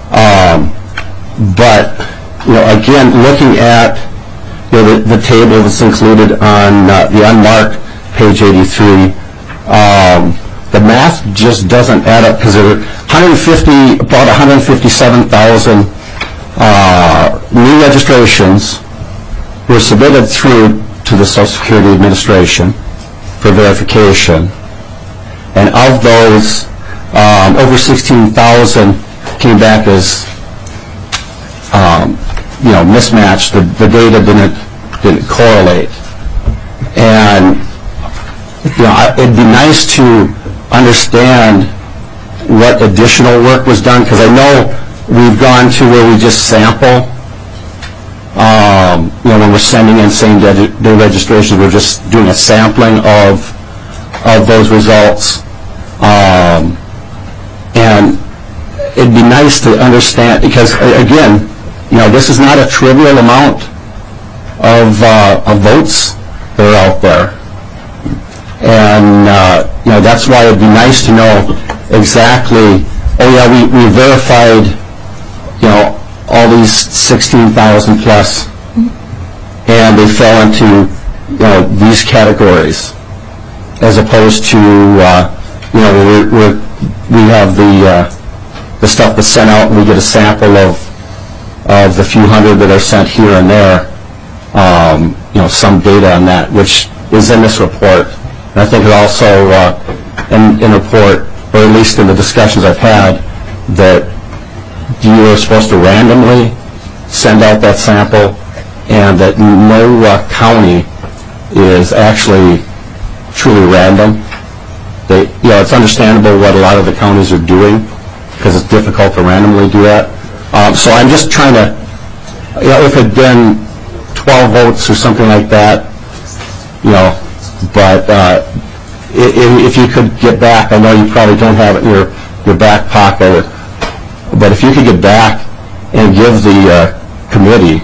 Um, but, you know, again, looking at you know, the, the table that's included on uh, the unmarked page eighty-three, um, the math just doesn't add up, because there were one hundred fifty, about one hundred fifty-seven thousand uh, new registrations were submitted through to the Social Security Administration for verification, and of those, um, over sixteen thousand came back as, um, you know, mismatched. The, the data didn't didn't correlate, and you know, I, it'd be nice to understand what additional work was done, because I know we've gone to where we just sample. Um, you know, when we're sending in same day registrations, we're just doing a sampling of of those results. Um, and it'd be nice to understand, because again, you know, this is not a trivial amount of, uh, of votes that are out there. And, uh, you know, that's why it'd be nice to know exactly, oh yeah, we, we verified, you know, all these sixteen thousand plus, and they fell into, you know, these categories, as opposed to, uh, you know, we're, we're, we have the, uh, the stuff that's sent out and we get a sample of, of the few hundred that are sent here and there, um, you know, some data on that, which is in this report. And I think it also, uh, in, in report, or at least in the discussions I've had, that you are supposed to randomly send out that sample, and that no uh, county is actually truly random. They, you know, it's understandable what a lot of the counties are doing, because it's difficult to randomly do that. Um, so I'm just trying to, you know, if it had been twelve votes or something like that, you know, but uh, if, if you could get back, I know you probably don't have it in your, your back pocket, but if you could get back and give the uh, committee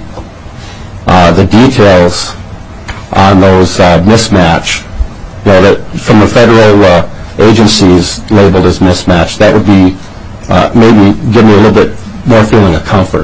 uh, the details on those uh, mismatch, you know, that from the federal uh, agencies labeled as mismatch, that would be uh, maybe give me a little bit more feeling of comfort.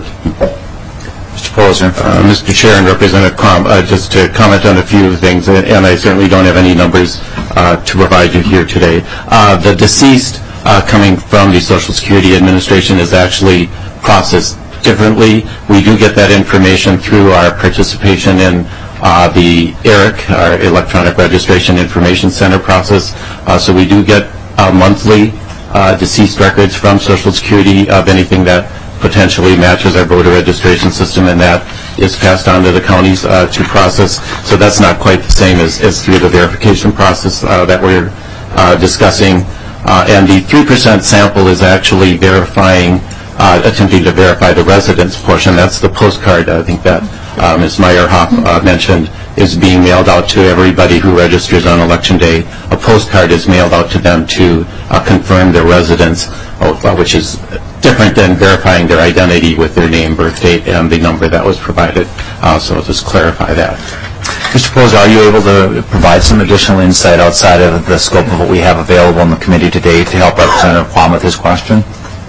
Mister Poser. Uh, Mister Chair and Representative Crom, uh, just to comment on a few things, and, and I certainly don't have any numbers uh, to provide you here today. Uh, the deceased uh, coming from the Social Security Administration is actually processed differently. We do get that information through our participation in uh, the E R I C, our Electronic Registration Information Center process. Uh, so we do get uh, monthly uh, deceased records from Social Security of anything that potentially matches our voter registration system, and that is passed on to the counties uh, to process. So that's not quite the same as, as through the verification process uh, that we're uh, discussing. Uh, and the three percent sample is actually verifying, uh, attempting to verify the residence portion. That's the postcard, I think, that uh, Miz Meyerhoff uh, mentioned, is being mailed out to everybody who registers on Election Day. A postcard is mailed out to them to uh, confirm their residence, uh, which is different than verifying their identity with their name, birth date, and the number that was provided. Uh, so I'll just clarify that. Mister Poser, are you able to provide some additional insight outside of the scope of what we have available in the committee today to help Representative Quam with his question?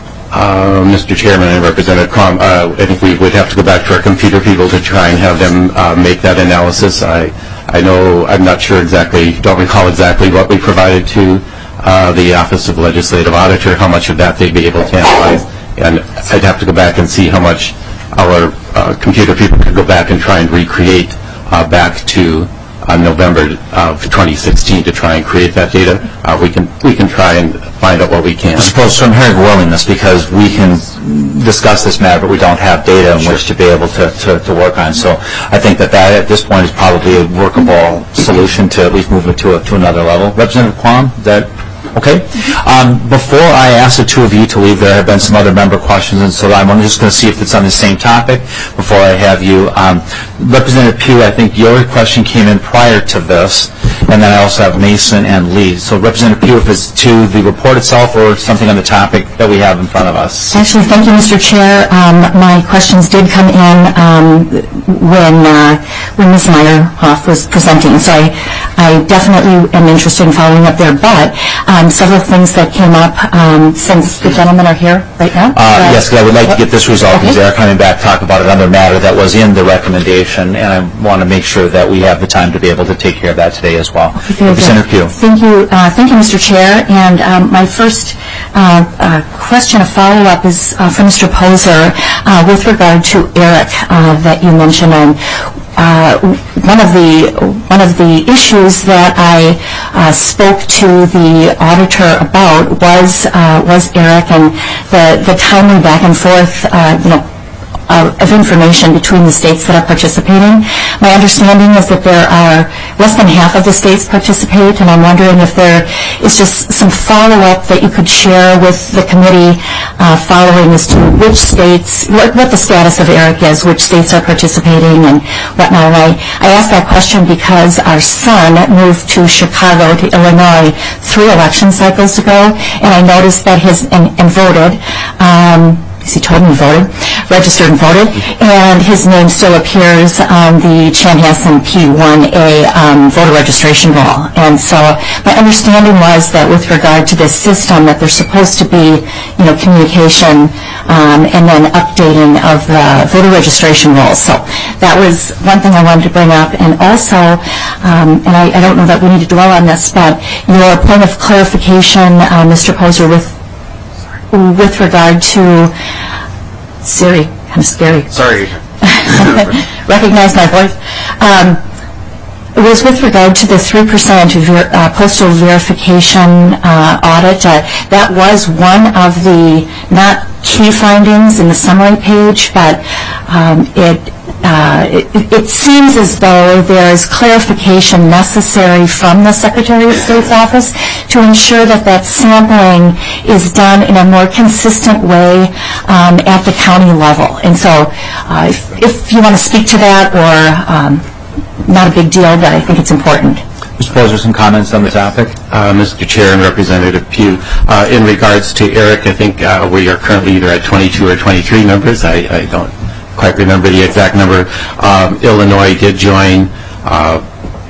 Uh, Mister Chairman and Representative Crom, uh, I think we would have to go back to our computer people to try and have them uh, make that analysis. I, I know, I'm not sure exactly, don't recall exactly what we provided to uh, the Office of Legislative Auditor, how much of that they'd be able to analyze. And I'd have to go back and see how much our uh, computer people could go back and try and recreate uh, back to uh, November of twenty sixteen to try and create that data. Uh, we can we can try and find out what we can. I suppose from hearing willingness, because we can discuss this matter, but we don't have data in which to be able to, to, to work on. So I think that that at this point is probably a workable solution to at least move it to, a, to another level. Representative Quam, is that okay? Um, before I ask the two of you to leave, there have been some other member questions, and so I'm just going to see if it's on the same topic before I have you. Um, Representative Pugh, I think your question came in prior to this, and then I also have Mason and Lee. So Representative Pugh, if it's to the report itself or something on the topic that we have in front of us. Actually, thank you, Mister Chair. Um, my questions did come in um, when uh, when Miz Meyerhoff was presenting, so I, I definitely am interested in following up there. But um, several things that came up um, since the gentlemen are here right now. Uh, yes, because I would like to get this resolved, because they're coming back to talk about another matter that was in the recommendation, and I want to make sure that we have the time to be able to take care of that today as well. Representative Pugh. Thank you, uh, thank you, Mister Chair. And um, my first uh, uh, question, a follow-up, is uh, for Mister Poser uh, with regard to E R I C uh, that you mentioned. And uh, one of the one of the issues that I uh, spoke to the auditor about was uh, was E R I C and the the timely back and forth, uh, you know, of, of information between the states that are participating. My understanding is that there are less than half of the states participate, and I'm wondering if there is just some follow-up that you could share with the committee uh, following as to which states, what, what the status of ERIC is, which states are participating and whatnot. I, I asked that question because our son moved to Chicago, to Illinois, three election cycles ago, and I noticed that his, and, and voted, um, he told me he voted, registered and voted, and his name still appears on the Chanhassen P one A um, voter registration roll. And so my understanding was that with regard to this system, that there's supposed to be, you know, communication um, and then updating of the voter registration rolls. So that was one thing I wanted to bring up. And also, um, and I, I don't know that we need to dwell on this, but your point of clarification, uh, Mister Poser, with with regard to Siri, kind of scary. Sorry. Recognize my voice. Um, it was with regard to the three percent ver- uh, postal verification uh, audit. Uh, that was one of the, not key findings in the summary page, but um, it Uh, it, it seems as though there is clarification necessary from the Secretary of State's office to ensure that that sampling is done in a more consistent way um, at the county level. And so uh, if, if you want to speak to that, or um, not a big deal, but I think it's important. Mister Poser, some comments on the topic? Uh, Mister Chair and Representative Pugh, uh, in regards to ERIC, I think uh, we are currently either at twenty-two or twenty-three members. I, I don't quite remember the exact number. Um, Illinois did join uh,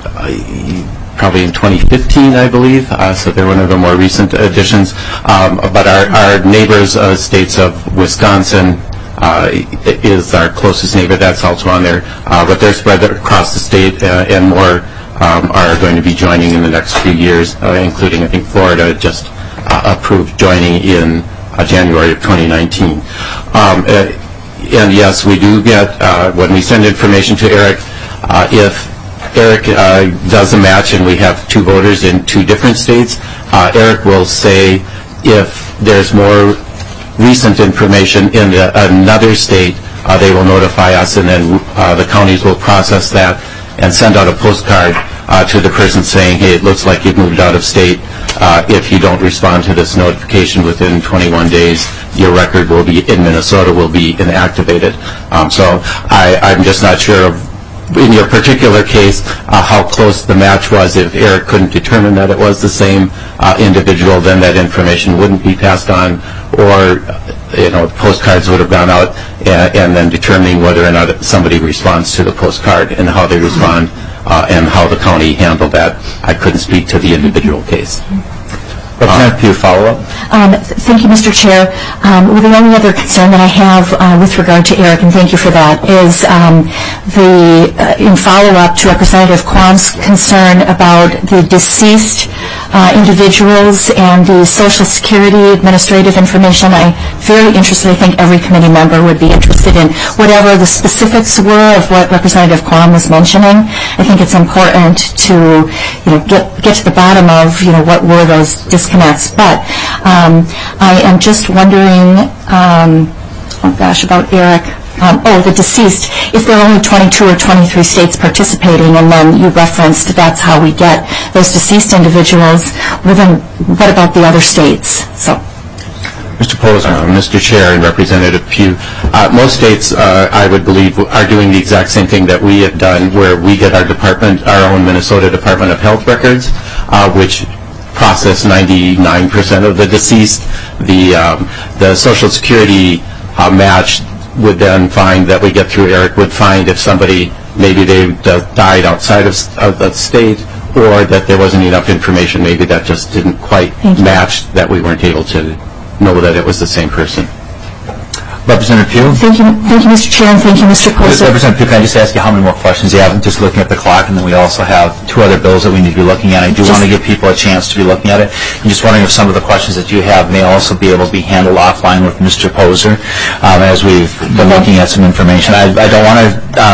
probably in twenty fifteen, I believe, uh, so they're one of the more recent additions. Um, but our, our neighbors, uh, states of Wisconsin, uh, is our closest neighbor. That's also on there. Uh, but they're spread across the state, uh, and more um, are going to be joining in the next few years, uh, including, I think, Florida just uh, approved joining in uh, January of twenty nineteen. Um, uh, And yes, we do get, uh, when we send information to ERIC, uh, if ERIC uh, does a match and we have two voters in two different states, uh, ERIC will say if there's more recent information in the, another state, uh, they will notify us, and then uh, the counties will process that and send out a postcard uh, to the person saying, hey, it looks like you've moved out of state. Uh, if you don't respond to this notification within twenty-one days, your record will be in Minnesota will be inactivated. Um, so I, I'm just not sure of, in your particular case, uh, how close the match was. If ERIC couldn't determine that it was the same uh, individual, then that information wouldn't be passed on, or you know, postcards would have gone out, and, and then determining whether or not somebody responds to the postcard and how they respond. Uh, and how the county handled that. I couldn't speak to the individual case. Representative Pugh, follow-up. Um, th- thank you, Mister Chair. Um, well, the only other concern that I have uh, with regard to ERIC, and thank you for that, is um, the uh, in follow-up to Representative Quam's concern about the deceased uh, individuals and the Social Security administrative information. I'm very interested. I think every committee member would be interested in whatever the specifics were of what Representative Quam was mentioning. I think it's important to, you know, get get to the bottom of, you know, what were those disconnects. But um, I am just wondering, um, oh gosh, about ERIC. Um, oh, the deceased. If there are only twenty-two or twenty-three states participating, and then you referenced that's how we get those deceased individuals, well then what about the other states? So. Mister Poser. Uh, Mister Chair and Representative Pugh, uh, most states, uh, I would believe, are doing the exact same thing that we have done, where we get our department, our own Minnesota Department of Health records, uh, which process ninety-nine percent of the deceased. The um, the Social Security uh, match would then find that we get through ERIC would find if somebody maybe they uh, died outside of, of the state, or that there wasn't enough information, maybe that just didn't quite match, that we weren't able to know that it was the same person. Representative Pugh? Thank you, thank you, Mister Chair, and thank you, Mister Poser. Representative Pugh, can I just ask you how many more questions you have? I'm just looking at the clock, and then we also have two other bills that we need to be looking at. I do want to give people a chance to be looking at it. I'm just wondering if some of the questions that you have may also be able to be handled offline with Mister Poser, um, as we've been looking at some information. I, I don't want to um,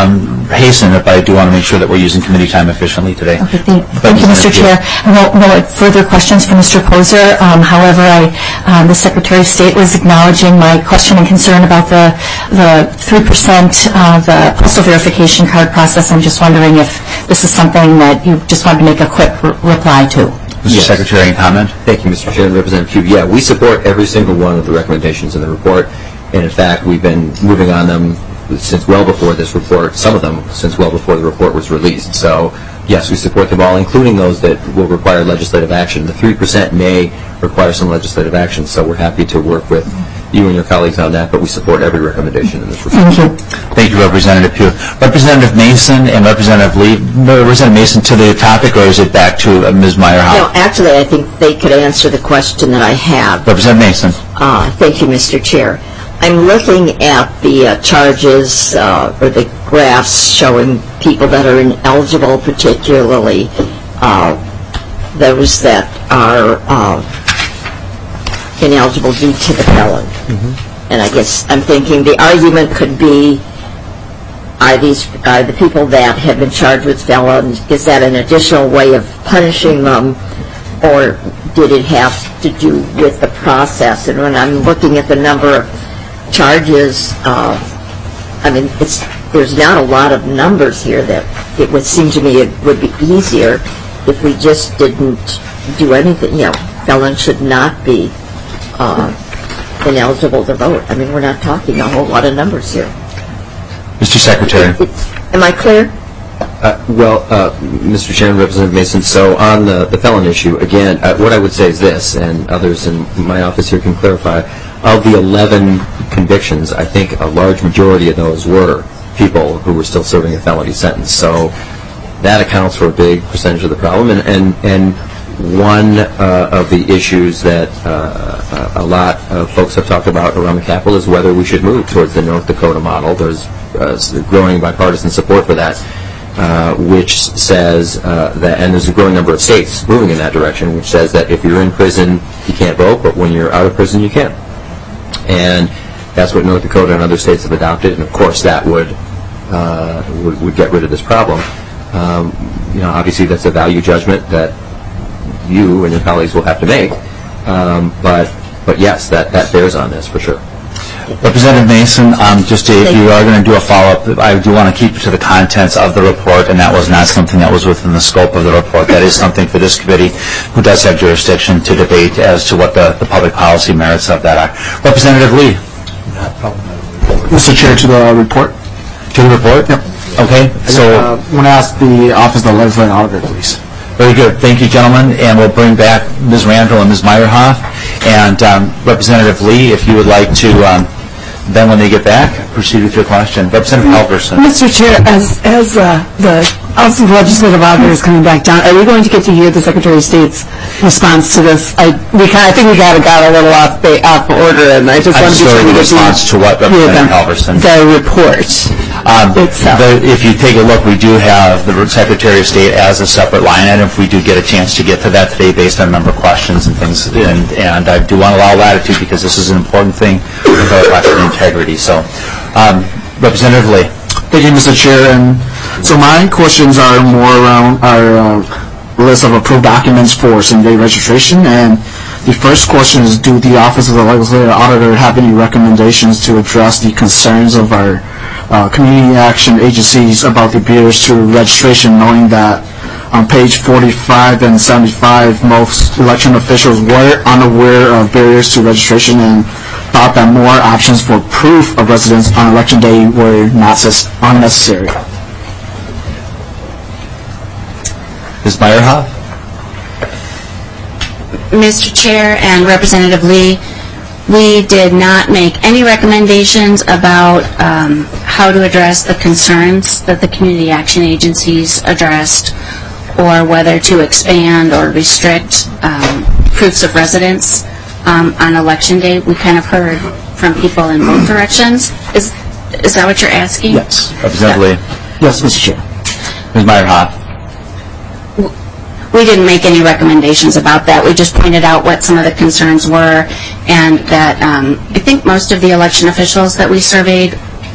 hasten it, but I do want to make sure that we're using committee time efficiently today. Okay, thank, thank you, Mister Chair. No, no further questions for Mister Poser. Um, however, I, um, the Secretary of State was acknowledging my question and concern about the the three percent uh, the postal verification card process. I'm just wondering if this is something that you just wanted to make a quick r- reply to. Mister Yes. Secretary, any comment? Thank you, Mister Chair and Representative Pugh. Yeah, we support every single one of the recommendations in the report, and in fact, we've been moving on them since well before this report, some of them since well before the report was released. So, yes, we support them all, including those that will require legislative action. The three percent may require some legislative action, so we're happy to work with you and your colleagues on that, but we support every recommendation in this report. Thank you. Thank you, Representative Pugh. Representative Mason and Representative Lee, Representative Mason, to the topic, or is it back to uh, Miz Meyerhoff? No, actually, I think they could answer the question that I have. Representative Mason. Uh, thank you, Mister Chair. I'm looking at the uh, charges uh, or the graphs showing people that are ineligible, particularly uh, those that are uh, ineligible due to the felon. Mm-hmm. And I guess I'm thinking the argument could be, are these are the people that have been charged with felons, is that an additional way of punishing them, or did it have to do with the process? And when I'm looking at the number of charges, uh, I mean, it's there's not a lot of numbers here that it would seem to me it would be easier if we just didn't do anything. You know, felons should not be uh, ineligible to vote. I mean, we're not talking a whole lot of numbers here. Mister Secretary. It, it's, am I clear? Uh, well, uh, Mister Chairman, Representative Mason, so on the, the felon issue, again, uh, what I would say is this, and others in my office here can clarify, of the eleven convictions, I think a large majority of those were people who were still serving a felony sentence. So that accounts for a big percentage of the problem. And, and, and one uh, of the issues that uh, a lot of folks have talked about around the Capitol is whether we should move towards the North Dakota model. There's uh, growing bipartisan support for that. Uh, which says uh, that, and there's a growing number of states moving in that direction, which says that if you're in prison, you can't vote, but when you're out of prison, you can. And that's what North Dakota and other states have adopted, and of course that would uh, would, would get rid of this problem. Um, you know, obviously that's a value judgment that you and your colleagues will have to make, um, but but yes, that, that bears on this for sure. Representative Mason, um, just to, if you are going to do a follow-up, I do want to keep to the contents of the report, and that was not something that was within the scope of the report. That is something for this committee, who does have jurisdiction, to debate as to what the, the public policy merits of that are. Representative Lee. Mister Chair, to the report. To the report? Yep. Okay. So uh, I want to ask the Office of the Legislative Auditor, please. Very good. Thank you, gentlemen. And we'll bring back Miz Randall and Miz Meyerhoff. And um, Representative Lee, if you would like to, um, then when they get back, proceed with your question. Representative Halverson. Mister Chair, as, as uh, the Office of the Legislative Auditor is coming back down, are we going to get to hear the Secretary of State's response to this? I, we kind of, I think we got, got a little off, off order, and I just want to be sure we get response to what, Representative Halverson? The report. Um, the, if you take a look, we do have the Secretary of State as a separate line item. If we do get a chance to get to that today based on member questions and things, and, and I do want to allow latitude because this is an important thing with our election integrity. So, um, Representative Lee. Thank you, Mister Chair. And so my questions are more around our uh, list of approved documents for same-day registration. And the first question is, do the Office of the Legislative Auditor have any recommendations to address the concerns of our uh, community action agencies about the barriers to registration, knowing that on page forty-five and seventy-five, most election officials were unaware of barriers to registration and thought that more options for proof of residence on election day were not unnecessary. Miz Meyerhoff? Mister Chair and Representative Lee, we did not make any recommendations about um, how to address the concerns that the community action agencies addressed, or whether to expand or restrict um, proofs of residence um, on election day. We kind of heard from people in both directions. Is is that what you're asking? Yes. Representative Lee. Yes, Mister Chair. Miz Meyerhoff. We didn't make any recommendations about that. We just pointed out what some of the concerns were, and that um, I think most of the election officials that we surveyed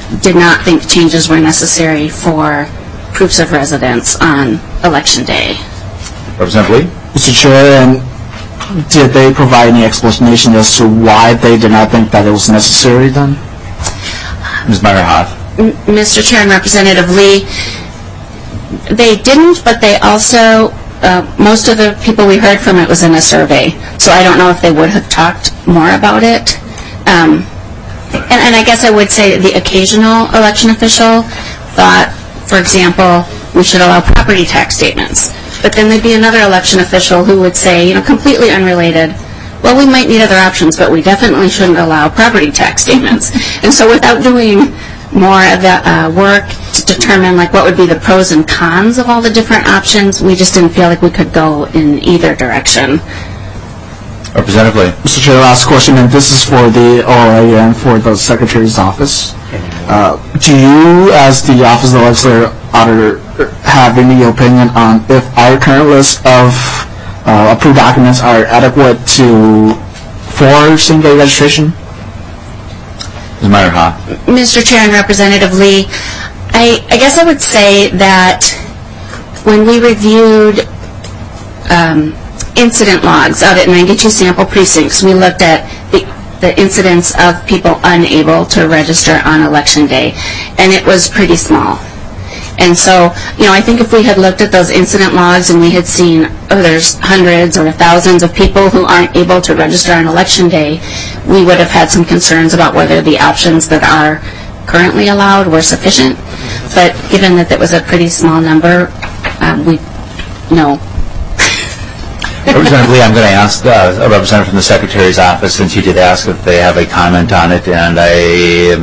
did not think changes were necessary for proofs of residence on Election Day. Representative Lee? Mister Chair, and did they provide any explanation as to why they did not think that it was necessary then? Miz Meyerhoff? M- Mister Chair and Representative Lee, they didn't, but they also, uh, most of the people we heard from it was in a survey, so I don't know if they would have talked more about it. Um, and, and I guess I would say the occasional election official thought, for example, we should allow property tax statements. But then there'd be another election official who would say, you know, completely unrelated, well, we might need other options, but we definitely shouldn't allow property tax statements. And so without doing more of that uh, work to determine like what would be the pros and cons of all the different options, we just didn't feel like we could go in either direction. Representative Lee? Mister Chair, last question, and this is for the O L A and for the Secretary's office. Uh, do you, as the Office of the Legislative Auditor, have any opinion on if our current list of uh, approved documents are adequate to for single registration? Miz Meyerhoff? Mister Chair and Representative Lee, I, I guess I would say that when we reviewed um, incident logs out at ninety-two sample precincts, we looked at the, the incidents of people unable to register on Election Day, and it was pretty small. And so, you know, I think if we had looked at those incident logs and we had seen, oh, there's hundreds or thousands of people who aren't able to register on Election Day, we would have had some concerns about whether the options that are currently allowed were sufficient. But given that it was a pretty small number, um, we, no. Representative Lee, I'm going to ask uh, a representative from the Secretary's office, since you did ask if they have a comment on it, and I am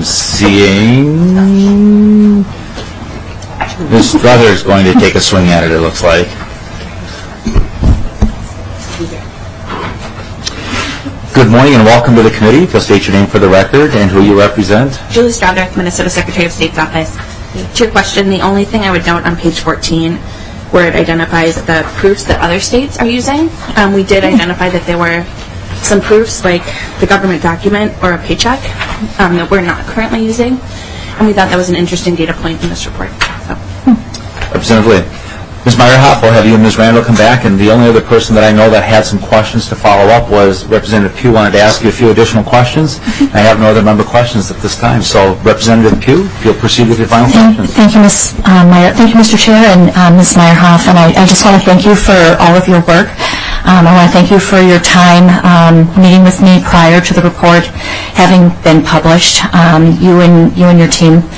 seeing Miz Struther is going to take a swing at it, it looks like. Good morning and welcome to the committee. If you'll state your name for the record and who you represent. Julie Strother, Minnesota Secretary of State's Office. To your question, the only thing I would note on page fourteen, where it identifies the proofs that other states are using, um, we did identify that there were some proofs like the government document or a paycheck um, that we're not currently using, and we thought that was an interesting data point in this report. So. Representative Lee. Miz Meyerhoff, we'll have you and Miz Randall come back, and the only other person that I know that had some questions to follow up was Representative Pugh wanted to ask you a few additional questions. I have no other member questions at this time, so Representative Pugh, if you'll proceed with your final Thank, questions. thank you, Miz Uh, Meyer. Thank you, Mister Chair, and uh, Miz Meyerhoff. And I, I just want to thank you for all of your work. Um, I want to thank you for your time um, meeting with me prior to the report having been published. Um, you and you and your team,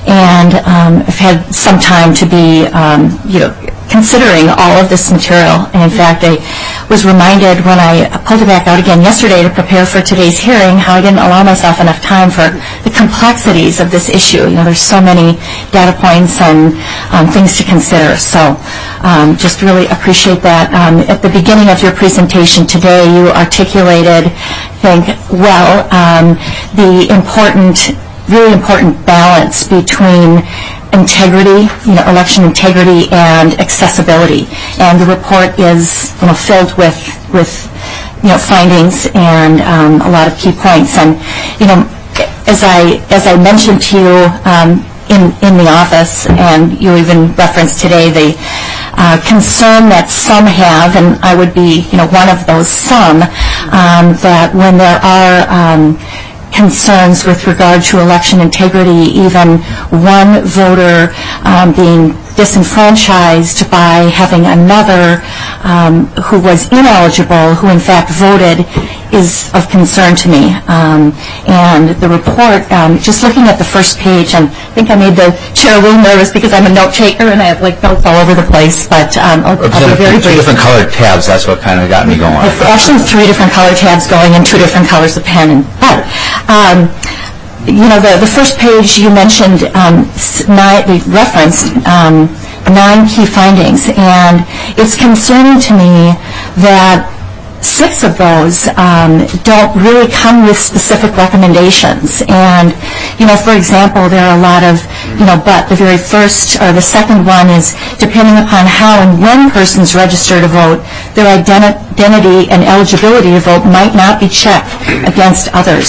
and um, I've had some time to be, um, you know, considering all of this material. And in fact, I was reminded when I pulled it back out again yesterday to prepare for today's hearing how I didn't allow myself enough time for the complexities of this issue. You know, there's so many data points and um, things to consider. So um, just really appreciate that. Um, at the beginning of your presentation today, you articulated, I think, well, um, the important, really important balance between integrity, you know, election integrity and accessibility. And the report is, you know, filled with, with, you know, findings and um, a lot of key points. And, you know, as I, as I mentioned to you um, in, in the office, and you even referenced today the uh, concern that some have, and I would be, you know, one of those some, um, that when there are um, concerns with regard to election integrity, even one voter um, being disenfranchised by having another um, who was ineligible, who in fact voted, is of concern to me. Um, and the report, um, just looking at the first page, and I think I made the chair a little nervous because I'm a note taker and I have like notes all over the place, but um, I'll, I'll be very brief. Two different colored tabs, that's what kind of got me going. Actually, three different color tabs going and two different colors of pen and pad. Um, you know, the, the first page you mentioned, um, nine, we referenced um, nine key findings, and it's concerning to me that six of those um, don't really come with specific recommendations. And, you know, for example, there are a lot of, you know, but the very first or the second one is depending upon how and when persons register to vote, their identi- identity and eligibility to vote might not be checked against others.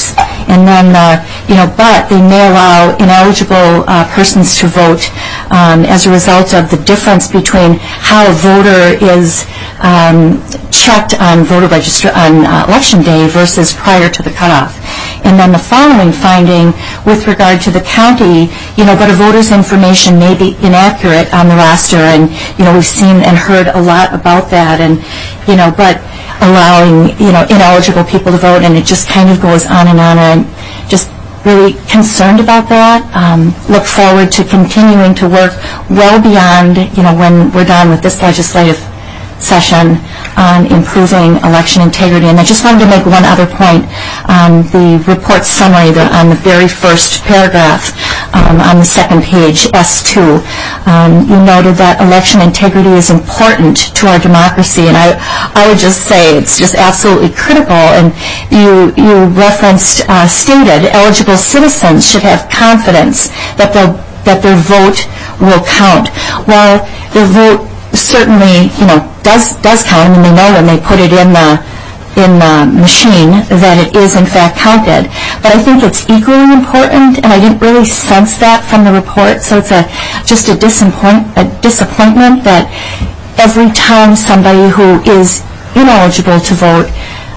And then, uh, you know, but they may allow ineligible uh, persons to vote um, as a result of the difference between how a voter is um, checked on voter register on uh, election day versus prior to the cutoff. And then the following finding with regard to the county, you know, but a voter's information may be inaccurate on the roster, and, you know, we've seen and heard a lot about that, and, you know, but allowing, you know, ineligible people to vote, and it just kind of goes on and on, and just really concerned about that. Um, look forward to continuing to work well beyond, you know, when we're done with this legislative session on improving election integrity. And I just wanted to make one other point. Um, the report summary the, on the very first paragraph um, on the second page, S two, um, you noted that election integrity is important to our democracy, and I, I would just say it's just absolutely critical. And you, you referenced, uh, stated, eligible citizens should have confidence that they'll that their vote will count. Well, their vote certainly, you know, does does count. I mean, they know when they put it in the in the machine that it is in fact counted. But I think it's equally important, and I didn't really sense that from the report. So it's a just a disappoint a disappointment that every time somebody who is ineligible to vote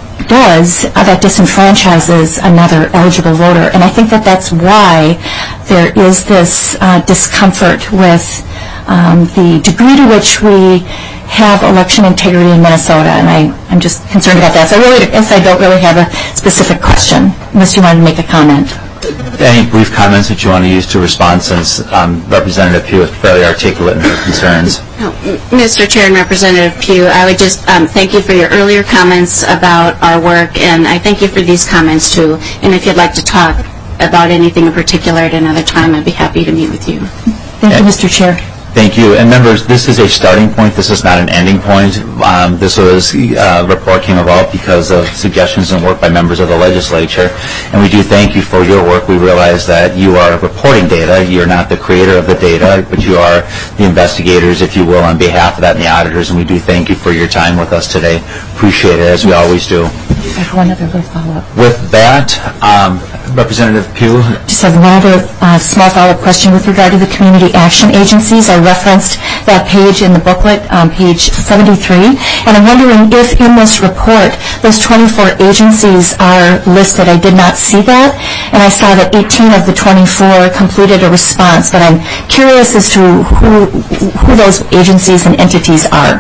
does, uh, that disenfranchises another eligible voter. And I think that that's why there is this uh, discomfort with um, the degree to which we have election integrity in Minnesota, and I, I'm just concerned about that. So I really, I guess I don't really have a specific question, unless you wanted to make a comment. Any brief comments that you want to use to respond, since um, Representative Pugh is fairly articulate in her concerns? No, Mister Chair and Representative Pugh, I would just um, thank you for your earlier comments about our work, and I thank you for these comments too. And if you'd like to talk about anything in particular at another time, I'd be happy to meet with you. Thank you, Mister Chair. Thank you. And members, this is a starting point. This is not an ending point. Um, this was, uh, report came about because of suggestions and work by members of the legislature. And we do thank you for your work. We realize that you are reporting data. You're not the creator of the data, but you are the investigators, if you will, on behalf of that and the auditors. And we do thank you for your time with us today. Appreciate it, as we always do. I have one other little follow-up. With that, um, Representative Pugh. Just have one other uh, small follow-up question with regard to the community action agencies. I referenced that page in the booklet, um, page seventy-three, and I'm wondering if in this report those twenty-four agencies are listed. I did not see that, and I saw that eighteen of the twenty-four completed a response, but I'm curious as to who, who those agencies and entities are.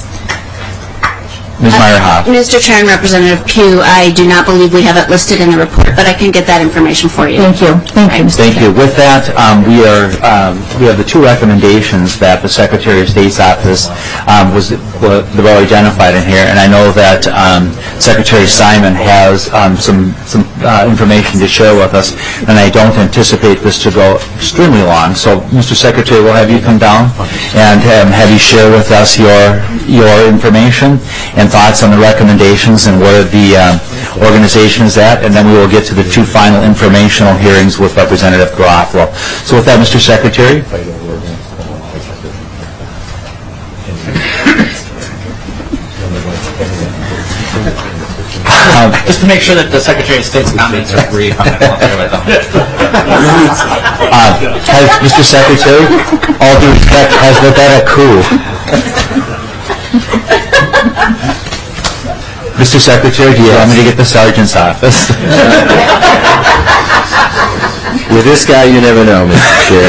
Miz Meyerhoff. Uh, Mister Chair and Representative Pugh, I do not believe we have it listed in the report, but I can get that information for you. Thank you. Thank you, Mister Thank you. With that, um, we are um, we have the two recommendations that the Secretary of State's office um, was well identified in here, and I know that um, Secretary Simon has um, some some uh, information to share with us, and I don't anticipate this to go extremely long. So, Mister Secretary, we'll have you come down and um, have you share with us your your information and thoughts on the recommendations and where the uh, organization is at, and then we will get to the two final informational hearings with Representative Garofalo. So with that, Mister Secretary. Um, just to make sure that the Secretary of State's comments are brief. uh, has, Mister Secretary, all due respect, has that a coup? Mister Secretary, do you want me to get the sergeant's office? With this guy, you never know, Mister Chair.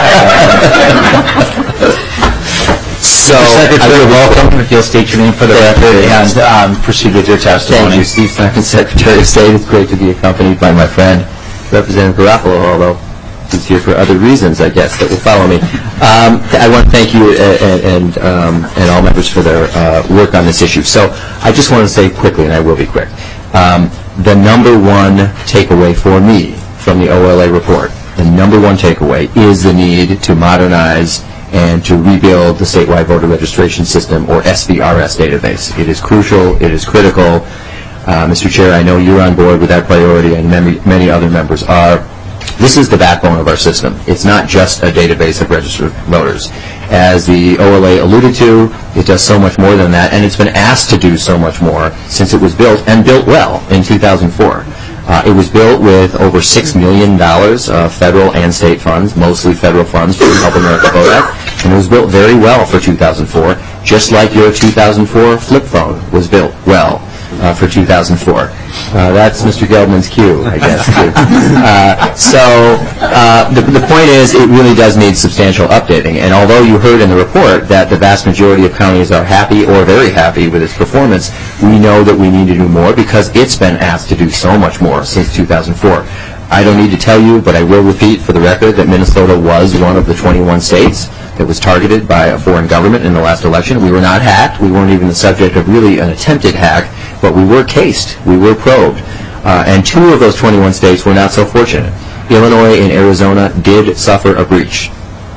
So, Mister Secretary, welcome. If you'll state your name for the record and um, proceed with your testimony. Thank you, Steve Simon, Secretary of State. It's great to be accompanied by my friend, Representative Garofalo, although he's here for other reasons, I guess, that will follow me. Um, I want to thank you and, and, um, and all members for their uh, work on this issue. So I just want to say quickly, and I will be quick, um, the number one takeaway for me from the O L A report, the number one takeaway is the need to modernize and to rebuild the statewide voter registration system, or S V R S database. It is crucial. It is critical. Uh, Mister Chair, I know you're on board with that priority, and many, many other members are. This is the backbone of our system. It's not just a database of registered voters. As the O L A alluded to, it does so much more than that, and it's been asked to do so much more since it was built, and built well, in two thousand four. Uh, it was built with over six million dollars of federal and state funds, mostly federal funds from Help America Vote Act, and it was built very well for two thousand four, just like your two thousand four flip phone was built well uh, for two thousand four. Uh, that's Mister Geldman's cue, I guess. uh, so uh, the, the point is, it really does need substantial updating. And although you heard in the report that the vast majority of counties are happy or very happy with its performance, we know that we need to do more because it's been asked to do so much more since two thousand four. I don't need to tell you, but I will repeat for the record that Minnesota was one of the twenty-one states that was targeted by a foreign government in the last election. We were not hacked. We weren't even the subject of really an attempted hack, but we were cased. We were probed. Uh, and two of those twenty-one states were not so fortunate. Illinois and Arizona did suffer a breach.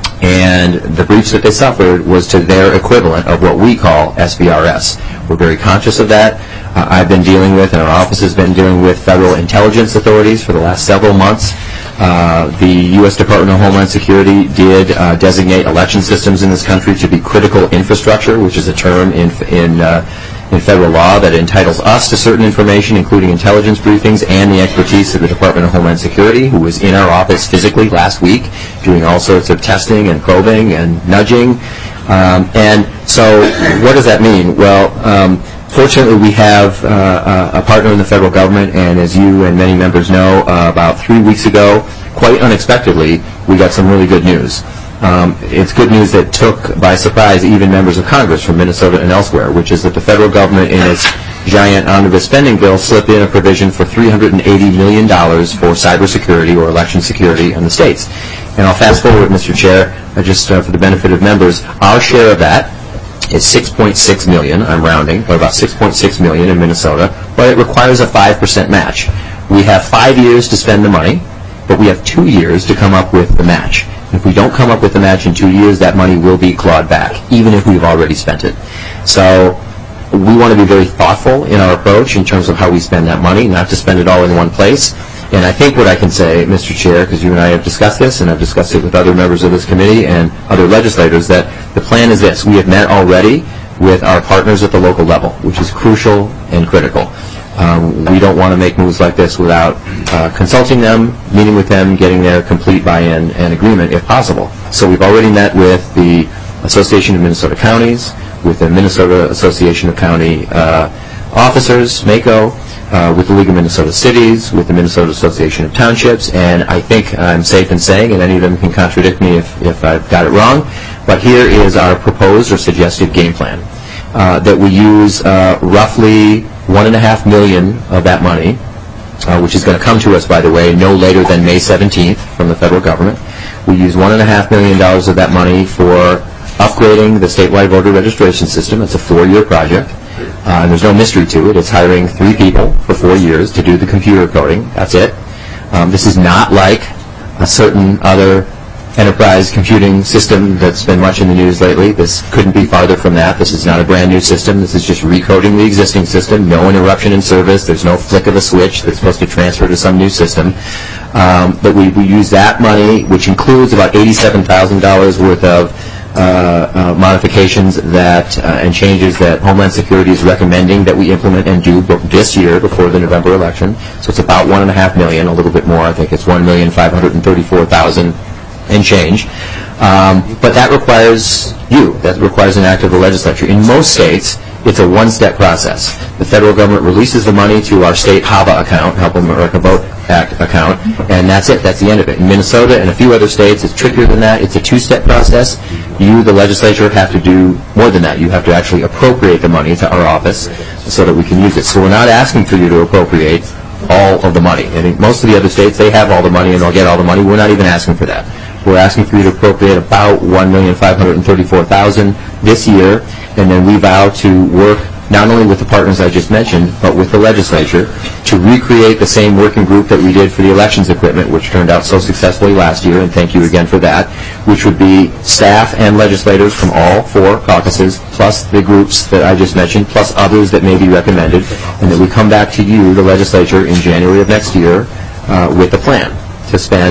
And the breach that they suffered was to their equivalent of what we call S V R S. We're very conscious of that. Uh, I've been dealing with, and our office has been dealing with, federal intelligence authorities for the last several months. Uh, the U S Department of Homeland Security did uh, designate election systems in this country to be critical infrastructure, which is a term in in, uh, in federal law that entitles us to certain information, including intelligence briefings and the expertise of the Department of Homeland Security, who was in our office physically last week doing all sorts of testing and probing and nudging. Um, and so what does that mean? Well, um, fortunately, we have uh, a partner in the federal government, and as you and many members know, uh, about three weeks ago, quite unexpectedly, we got some really good news. Um, it's good news that took by surprise even members of Congress from Minnesota and elsewhere, which is that the federal government, in its giant omnibus spending bill, slipped in a provision for three hundred eighty million dollars for cybersecurity or election security in the states. And I'll fast forward, Mister Chair, uh, just uh, for the benefit of members, our share of that is six point six million dollars, I'm rounding, or about six point six million dollars in Minnesota, but it requires a five percent match. We have five years to spend the money, but we have two years to come up with the match. If we don't come up with the match in two years, that money will be clawed back, even if we've already spent it. So we want to be very thoughtful in our approach in terms of how we spend that money, not to spend it all in one place. And I think what I can say, Mister Chair, because you and I have discussed this, and I've discussed it with other members of this committee and other legislators, that the plan is this. We have met already with our partners at the local level, which is crucial and critical. Um, we don't want to make moves like this without uh, consulting them, meeting with them, getting their complete buy-in and agreement if possible. So we've already met with the Association of Minnesota Counties, with the Minnesota Association of County uh, Officers, MACO, uh, with the League of Minnesota Cities, with the Minnesota Association of Townships, and I think I'm safe in saying, and any of them can contradict me if, if I've got it wrong, but here is our proposed or suggested game plan, uh, that we use uh, roughly one and a half million of that money, uh, which is going to come to us, by the way, no later than May seventeenth from the federal government. We use one and a half million dollars of that money for upgrading the statewide voter registration system. It's a four-year project, uh, and there's no mystery to it. It's hiring three people for four years to do the computer coding. That's it. Um, this is not like a certain other enterprise computing system that's been much in the news lately. This couldn't be farther from that. This is not a brand new system. This is just recoding the existing system. No interruption in service. There's no flick of a switch that's supposed to transfer to some new system. Um, but we, we use that money, which includes about eighty-seven thousand dollars worth of uh, uh, modifications that uh, and changes that Homeland Security is recommending that we implement and do this year before the November election. So it's about one and a half million, a little bit more. I think it's one million five hundred thirty-four thousand and change. Um, but that requires you. That requires an act of the legislature. In most states, it's a one-step process. The federal government releases the money to our state HAVA account, Help America Vote Act account, and that's it. That's the end of it. In Minnesota and a few other states, it's trickier than that. It's a two-step process. You, the legislature, have to do more than that. You have to actually appropriate the money to our office so that we can use it. So we're not asking for you to appropriate all of the money. I think most of the other states, they have all the money and they'll get all the money. We're not even asking for that. We're asking for you to appropriate about one million five hundred thirty-four thousand dollars this year, and then we vow to work not only with the partners I just mentioned, but with the legislature to recreate the same working group that we did for the elections equipment, which turned out so successfully last year, and thank you again for that, which would be staff and legislators from all four caucuses, plus the groups that I just mentioned, plus others that may be recommended, and that we come back to you, the legislature, in January of next year uh, with a plan to spend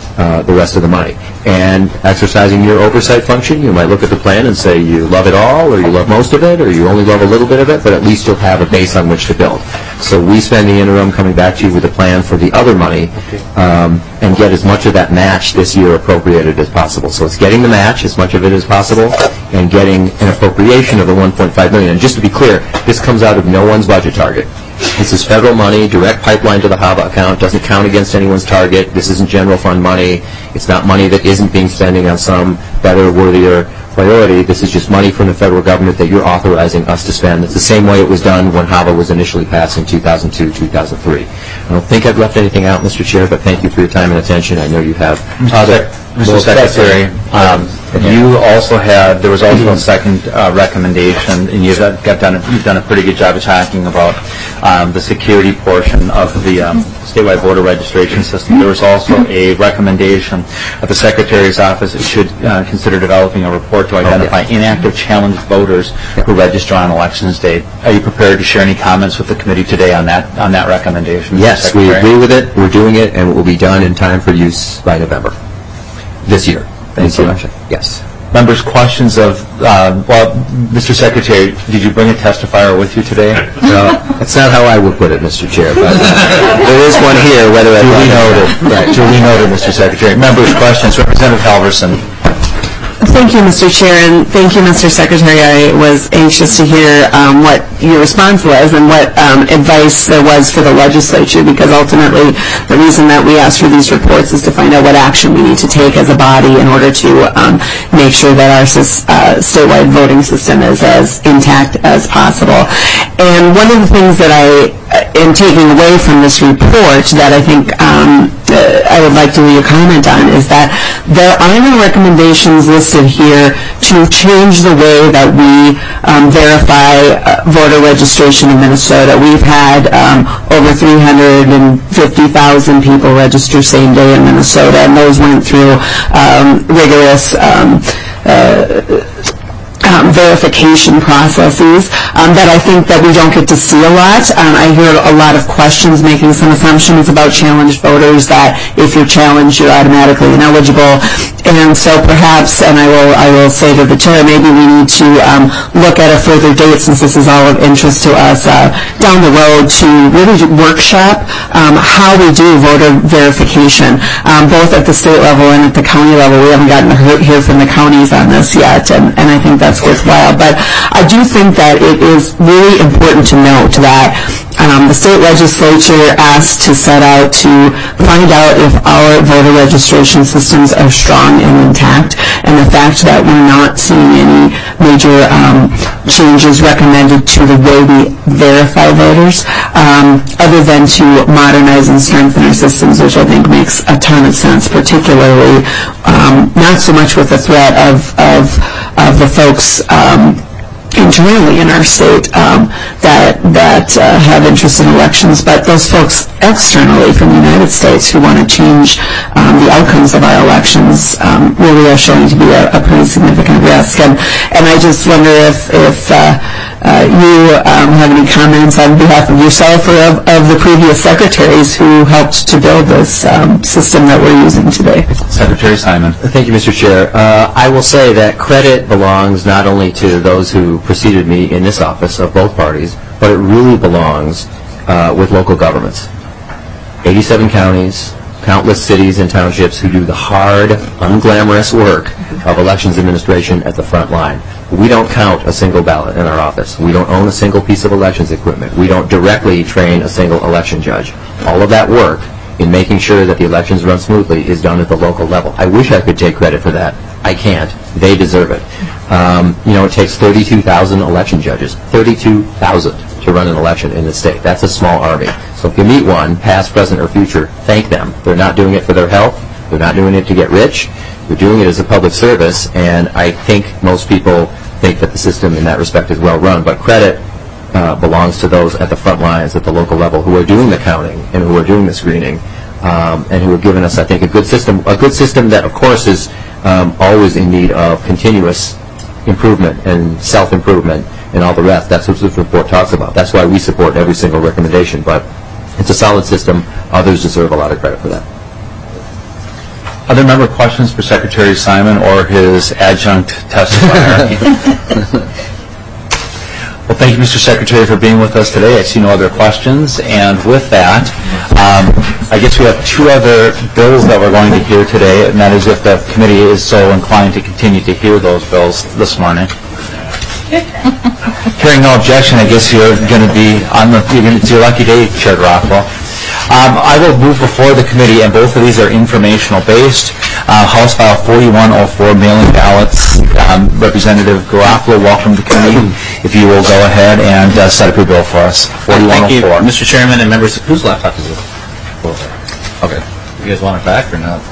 uh, the rest of the money. And exercising your oversight function, you might look at the plan and say you love it all, or you love most of it, or you only love a little bit of it, but at least you'll have a base on which to build. So we spend the interim coming back to you with a plan for the other money um, and get as much of that match this year appropriated as possible. So it's getting the match, as much of it as possible, and getting an appropriation of the one point five million dollars. And just to be clear, this comes out of no one's budget target. This is federal money, direct pipeline to the HAVA account, doesn't count against anyone's target. This isn't general fund money. It's not money that isn't being spending on some better, worthier priority. This is just money from the federal government that you're authorizing us to spend. It's the same way it was done when HAVA was initially passed in two thousand two, two thousand three. I don't think I've left anything out, Mister Chair, but thank you for your time and attention. I know you have other... Mister Secretary, um, you also had, there was also a second uh, recommendation, and you've got done, you've done a pretty good job of talking about um, the security portion of the um, statewide voter registration system. There was also a recommendation that the Secretary's office should uh, consider developing a report to identify inactive challenged voters who register on elections day. Are you prepared to share any comments with the committee today on that on that recommendation? Yes, we agree with it. We're doing it, and it will be done in time for use by November. This year. Thank you. Yes. Members, questions of, uh, well, Mister Secretary, did you bring a testifier with you today? No, that's not how I would put it, Mister Chair, but there is one here, whether I... Duly noted. Right, duly noted, Mister Secretary. Members, questions? Representative Halverson. Thank you, Mister Chair, and thank you, Mister Secretary. I was anxious to hear um, what your response was and what um, advice there was for the legislature, because ultimately the reason that we ask for these reports is to find out what action we need to take as a body in order to um, make sure that our uh, statewide voting system is as intact as possible. And one of the things that I am taking away from this report that I think um, uh, I would like to hear your comment on is that there are no recommendations listed here to change the way that we um, verify uh, voter registration in Minnesota. We've had um, over three hundred fifty thousand people register same day in Minnesota, and those went through um, rigorous um, uh, Um, verification processes um, that I think that we don't get to see a lot. Um, I hear a lot of questions making some assumptions about challenged voters, that if you're challenged, you're automatically ineligible. And so perhaps, and I will I will say to the chair, maybe we need to um, look at a further date, since this is all of interest to us, uh, down the road to really workshop um, how we do voter verification, um, both at the state level and at the county level. We haven't gotten to hear from the counties on this yet, and, and I think that's worthwhile. But I do think that it is really important to note that um, the state legislature asked to set out to find out if our voter registration systems are strong and intact, and the fact that we're not seeing any major um, changes recommended to the way we verify voters, um, other than to modernize and strengthen our systems, which I think makes a ton of sense, particularly um, not so much with the threat of, of, of the folks um, internally in our state um, that that uh, have interest in elections, but those folks externally from the United States who want to change um, the outcomes of our elections um, really are showing to be a, a pretty significant risk. And and I just wonder if if uh, uh, you um, have any comments on behalf of yourself or of, of the previous secretaries who helped to build this um, system that we're using today. Secretary Simon. Thank you, Mister Chair. Uh, I will say that credit belongs not only to those who preceded me in this office of both parties, but it really belongs uh, with local governments. eighty-seven counties, countless cities and townships who do the hard, unglamorous work of elections administration at the front line. We don't count a single ballot in our office. We don't own a single piece of elections equipment. We don't directly train a single election judge. All of that work in making sure that the elections run smoothly is done at the local level. I wish I could take credit for that. I can't. They deserve it. Um, you know, it takes thirty-two thousand election judges, thirty-two thousand to run an election in the state. That's a small army. So if you meet one, past, present, or future, thank them. They're not doing it for their health. They're not doing it to get rich. They're doing it as a public service, and I think most people think that the system in that respect is well run, but credit uh, belongs to those at the front lines at the local level who are doing the counting and who are doing the screening, um, and who have given us, I think, a good system, a good system that, of course, is um, always in need of continuous improvement and self-improvement and all the rest. That's what this report talks about. That's why we support every single recommendation, but it's a solid system. Others deserve a lot of credit for that. Are there member questions for Secretary Simon or his adjunct testifier? Well, thank you, Mister Secretary, for being with us today. I see no other questions. And with that, um, I guess we have two other bills that we're going to hear today, and that is if the committee is so inclined to continue to hear those bills this morning. Hearing no objection, I guess you're going to be on the, you're going to, it's your lucky day, Chair Rockwell. Um, I will move before the committee, and both of these are informational based. Uh, House File forty-one oh four, mailing ballots. Um, Representative Garofalo, welcome to the committee. If you will go ahead and uh, set up your bill for us. forty-one oh four. Thank you, Mister Chairman and members. Whose laptop is it? Okay. You guys want it back or not?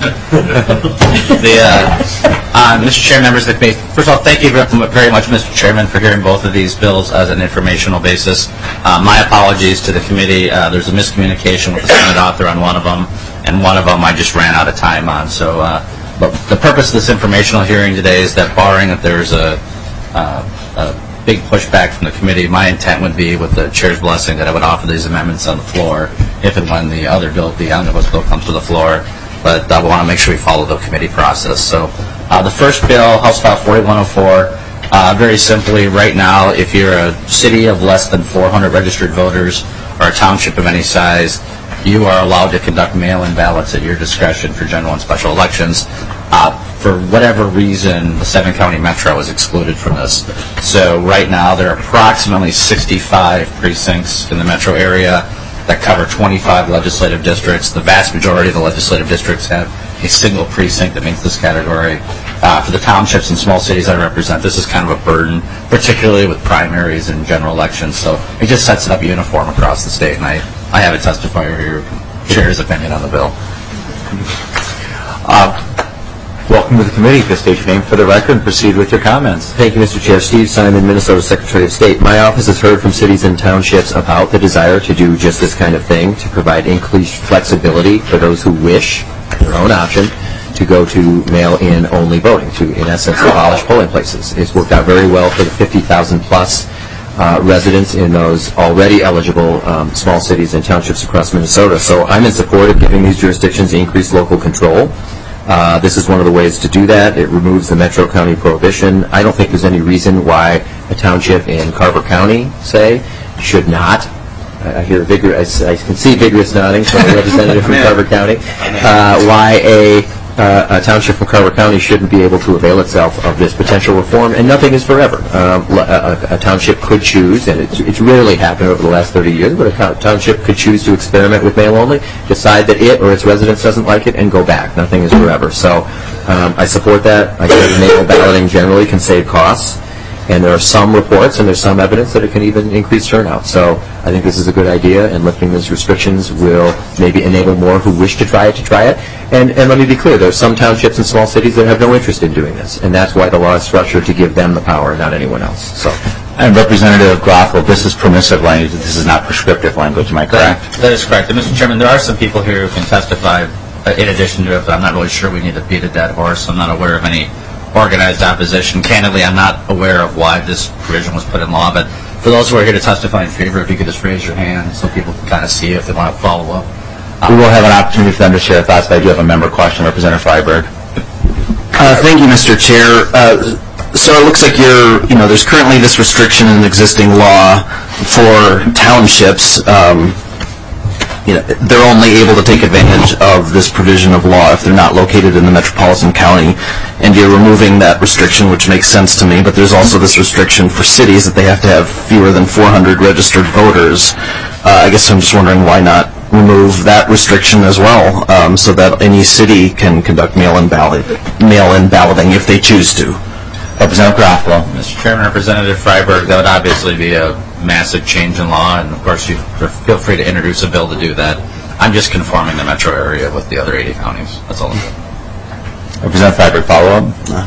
the, uh, uh, Mister Chair, members of the committee, first of all, thank you very much, Mister Chairman, for hearing both of these bills as an informational basis. Uh, my apologies to the committee. Uh, there's a miscommunication with the Senate author on one of them, and one of them I just ran out of time on. So, uh, but the purpose of this informational hearing today is that, barring that there's a, uh, a big pushback from the committee, my intent would be, with the chair's blessing, that I would offer these amendments on the floor if and when the other bill, the omnibus bill, comes to the floor. But I want to make sure we follow the committee process. So uh, the first bill, House File forty-one oh four, uh, very simply, right now, if you're a city of less than four hundred registered voters or a township of any size, you are allowed to conduct mail-in ballots at your discretion for general and special elections. Uh, for whatever reason, the seven-county metro is excluded from this. So right now, there are approximately sixty-five precincts in the metro area that cover twenty-five legislative districts. The vast majority of the legislative districts have a single precinct that meets this category. Uh, for the townships and small cities I represent, this is kind of a burden, particularly with primaries and general elections. So it just sets it up uniform across the state, and I, I have a testifier here who shares his opinion on the bill. Uh, welcome to the committee. Please state your name for the record and proceed with your comments. Thank you, Mister Chair. Steve Simon, Minnesota Secretary of State. My office has heard from cities and townships about the desire to do just this kind of thing, to provide increased flexibility for those who wish, their own option, to go to mail-in only voting, to, in essence, abolish polling places. It's worked out very well for the fifty thousand plus uh, residents in those already eligible um, small cities and townships across Minnesota. So I'm in support of giving these jurisdictions increased local control. Uh, this is one of the ways to do that. It removes the metro county prohibition. I don't think there's any reason why a township in Carver County, say, should not. I hear vigorous, I can see vigorous nodding from a representative from Carver County. Uh, why a, uh, a township from Carver County shouldn't be able to avail itself of this potential reform, and nothing is forever. Um, a, a township could choose, and it's, it's rarely happened over the last thirty years, but a township could choose to experiment with mail only, decide that it or its residents doesn't like it, and go back. Nothing is forever. So um, I support that. I think mail balloting generally can save costs. And there are some reports and there's some evidence that it can even increase turnout. So I think this is a good idea, and lifting those restrictions will maybe enable more who wish to try it to try it. And, and let me be clear, there are some townships and small cities that have no interest in doing this, and that's why the law is structured to give them the power, not anyone else. So. And Representative Garofalo, this is permissive language. This is not prescriptive language. Am I correct? That, that is correct. And Mister Chairman, there are some people here who can testify uh, in addition to it, but I'm not really sure we need to beat a dead horse. I'm not aware of any organized opposition. Candidly, I'm not aware of why this provision was put in law, but for those who are here to testify in favor, if you could just raise your hand so people can kind of see if they want to follow up. Um, we will have an opportunity for them to share thoughts, but I do have a member question. Representative Freiberg. Uh, thank you, Mister Chair. Uh, so it looks like you're, you know, there's currently this restriction in existing law for townships. Um, You know, they're only able to take advantage of this provision of law if they're not located in the metropolitan county, and you're removing that restriction, which makes sense to me. But there's also this restriction for cities that they have to have fewer than four hundred registered voters. Uh, I guess I'm just wondering why not remove that restriction as well, um, so that any city can conduct mail-in ballot, mail-in balloting if they choose to. Representative Garofalo. Mister Chairman, Representative Freiberg, that would obviously be a massive change in law, and of course you feel free to introduce a bill to do that. I'm just conforming the metro area with the other eighty counties. That's all I'm doing. Representative Freiberg, follow up? No.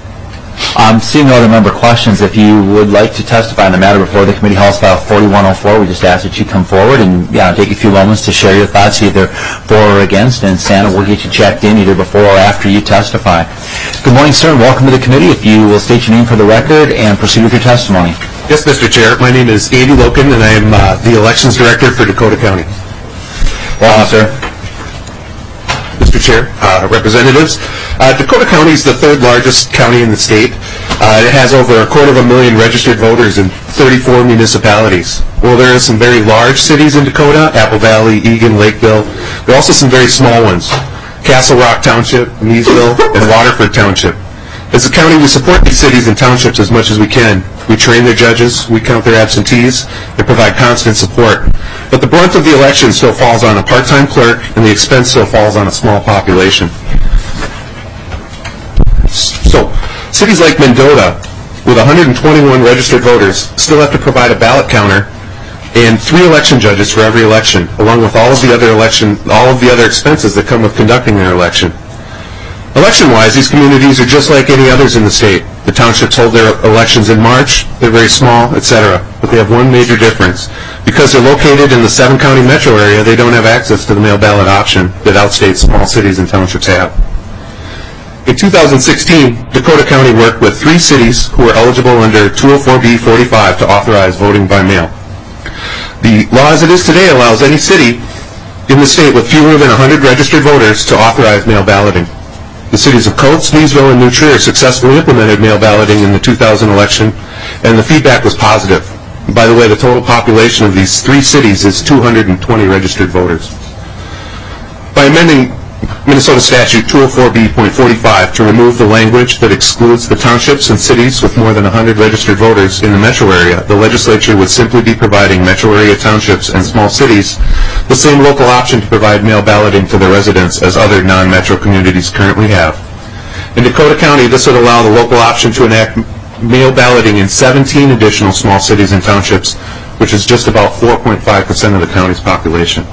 Um, seeing no other member questions, if you would like to testify on the matter before the committee, House File forty-one oh four, we just ask that you come forward and yeah, take a few moments to share your thoughts either for or against, and Santa will get you checked in either before or after you testify. Good morning, sir, and welcome to the committee. If you will state your name for the record and proceed with your testimony. Yes, Mister Chair. My name is Andy Loken, and I am uh, the Elections Director for Dakota County. Welcome, uh, sir. Mister Chair, uh, representatives. Uh, Dakota County is the third largest county in the state. Uh, it has over a quarter of a million registered voters in thirty-four municipalities. Well, there are some very large cities in Dakota, Apple Valley, Eagan, Lakeville. There are also some very small ones, Castle Rock Township, Meesville, and Waterford Township. As a county, we support these cities and townships as much as we can. We train their judges, we count their absentees, and provide constant support. But the brunt of the election still falls on a part-time clerk, and the expense still falls on a small population. So, cities like Mendota, with one hundred twenty-one registered voters, still have to provide a ballot counter and three election judges for every election, along with all of the other election, all of the other expenses that come with conducting their election. Election-wise, these communities are just like any others in the state. The townships hold their elections in March, they're very small, et cetera. But they have one major difference. Because they're located in the seven-county metro area, they don't have access to the mail ballot option that outstate small cities and townships have. In two thousand sixteen, Dakota County worked with three cities who were eligible under two oh four B forty-five to authorize voting by mail. The law as it is today allows any city in the state with fewer than one hundred registered voters to authorize mail balloting. The cities of Coates, Meesville, and New Trier successfully implemented mail balloting in the two thousand election, and the feedback was positive. By the way, the total population of these three cities is two hundred twenty registered voters. By amending Minnesota Statute two oh four B forty-five to remove the language that excludes the townships and cities with more than one hundred registered voters in the metro area, the legislature would simply be providing metro area townships and small cities the same local option to provide mail balloting to their residents as other non-metro communities currently have. In Dakota County, this would allow the local option to enact mail balloting in seventeen additional small cities and townships, which is just about four point five percent of the county's population.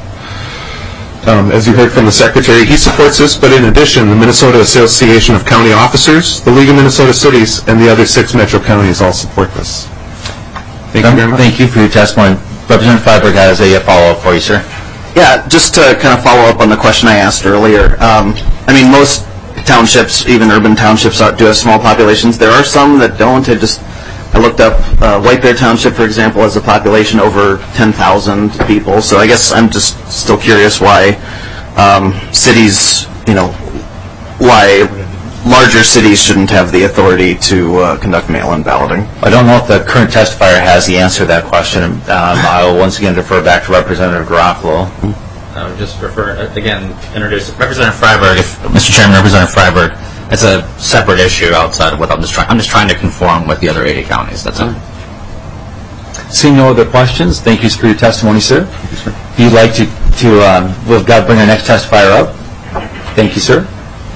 Um, as you heard from the Secretary, he supports this, but in addition, the Minnesota Association of County Officers, the League of Minnesota Cities, and the other six metro counties all support this. Thank you very much. Thank you for your testimony. Representative Freiberg has a follow-up for you, sir. Yeah, just to kind of follow up on the question I asked earlier. Um, I mean, most townships, even urban townships, do have small populations. There are some that don't. I just I looked up uh, White Bear Township, for example, has a population over ten thousand people. So I guess I'm just still curious why um, cities, you know, why larger cities shouldn't have the authority to uh, conduct mail-in balloting. I don't know if the current testifier has the answer to that question. Um, I will once again defer back to Representative Garofalo. I would just refer, again, introduce Representative Freiberg. If, Mister Chairman, Representative Freiberg, it's a separate issue outside of what I'm just trying. I'm just trying to conform with the other eighty counties. That's it. Seeing no other questions, thank you for your testimony, sir. If you'd like to, to um, we've got to bring our next testifier up. Thank you, sir.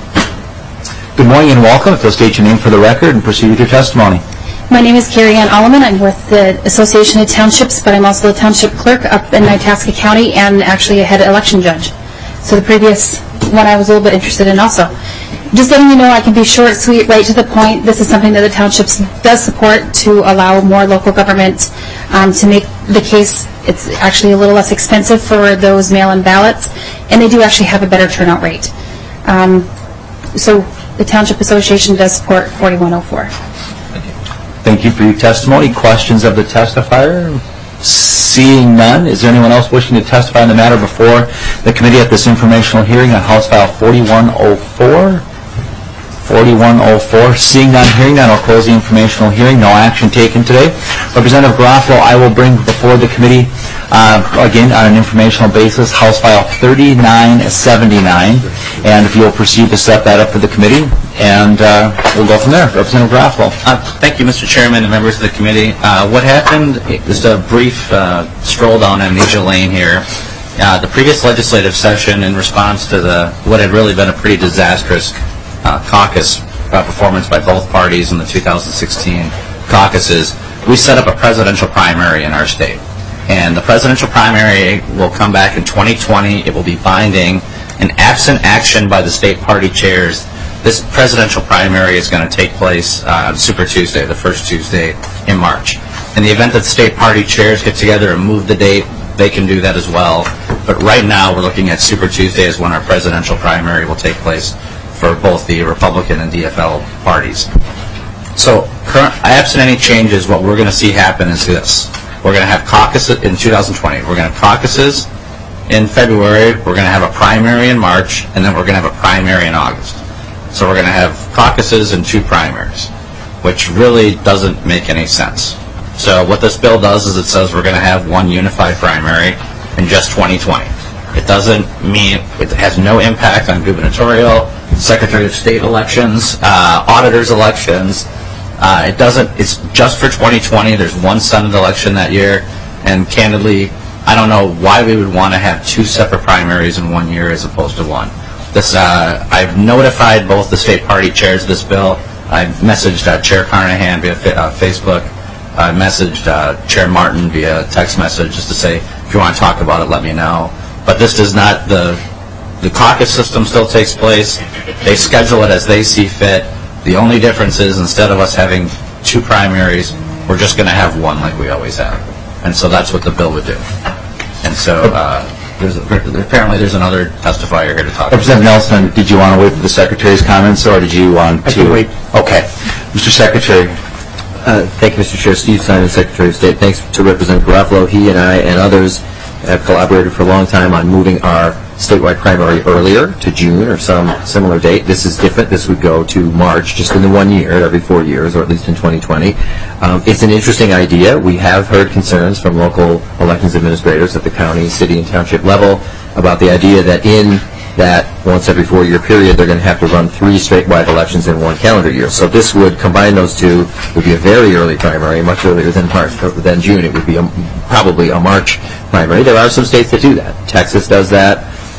Good morning and welcome. If you'll state your name for the record and proceed with your testimony. My name is Carrie Ann Alleman. I'm with the Association of Townships, but I'm also the township clerk up in Itasca County and actually a head election judge. So the previous one I was a little bit interested in also. Just letting you know, I can be short, sweet, right to the point. This is something that the townships does support to allow more local government um, to make the case. It's actually a little less expensive for those mail-in ballots, and they do actually have a better turnout rate. Um, so the Township Association does support forty-one oh four. Thank you for your testimony. Questions of the testifier? Seeing none, is there anyone else wishing to testify on the matter before the committee at this informational hearing on House File forty-one oh four? forty-one oh four. Seeing none, hearing none, I'll close the informational hearing. No action taken today. Representative Garofalo, I will bring before the committee, uh, again, on an informational basis, House File thirty-nine seventy-nine. And if you'll proceed to set that up for the committee, and uh, we'll go from there. Representative Garofalo. Uh, thank you, Mister Chairman and members of the committee. Uh, what happened, just a brief uh, stroll down Amnesia Lane here. Uh, the previous legislative session, in response to the what had really been a pretty disastrous Uh, caucus uh, performance by both parties in the two thousand sixteen caucuses, we set up a presidential primary in our state. And the presidential primary will come back in twenty twenty. It will be binding. And absent action by the state party chairs, this presidential primary is going to take place uh, on Super Tuesday, the first Tuesday in March. In the event that the state party chairs get together and move the date, they can do that as well. But right now, we're looking at Super Tuesday as when our presidential primary will take place for both the Republican and D F L parties. So, current, absent any changes, what we're going to see happen is this. We're going to have caucuses in two thousand twenty. We're going to have caucuses in February, we're going to have a primary in March, and then we're going to have a primary in August. So we're going to have caucuses and two primaries, which really doesn't make any sense. So what this bill does is it says we're going to have one unified primary in just twenty twenty. It doesn't mean, it has no impact on gubernatorial, Secretary of State elections, uh, auditors elections. Uh, it doesn't, it's just for twenty twenty. There's one Senate election that year, and candidly, I don't know why we would want to have two separate primaries in one year as opposed to one. This, uh, I've notified both the state party chairs of this bill. I've messaged uh, Chair Carnahan via fa- uh, Facebook. I messaged uh, Chair Martin via text message just to say, if you want to talk about it, let me know. But this does not, the the caucus system still takes place. They schedule it as they see fit. The only difference is instead of us having two primaries, we're just going to have one like we always have. And so that's what the bill would do. And so uh, there's, apparently there's another testifier here to talk. Representative Nelson, did you want to wait for the Secretary's comments, or did you want to? I can wait. Okay. Mister Secretary. Uh, thank you, Mister Chair. Steve Simon, Secretary of State. Thanks to Representative Garofalo. He and I and others have collaborated for a long time on moving our statewide primary earlier to June or some similar date. This is different. This would go to March, just in the one year, every four years, or at least in twenty twenty. Um, it's an interesting idea. We have heard concerns from local elections administrators at the county, city, and township level about the idea that in that once every four-year period, they're going to have to run three statewide elections in one calendar year. So this would combine those two. It would be a very early primary, much earlier than March, than June. It would be a, probably a March primary. There are some states that do that. Texas does that.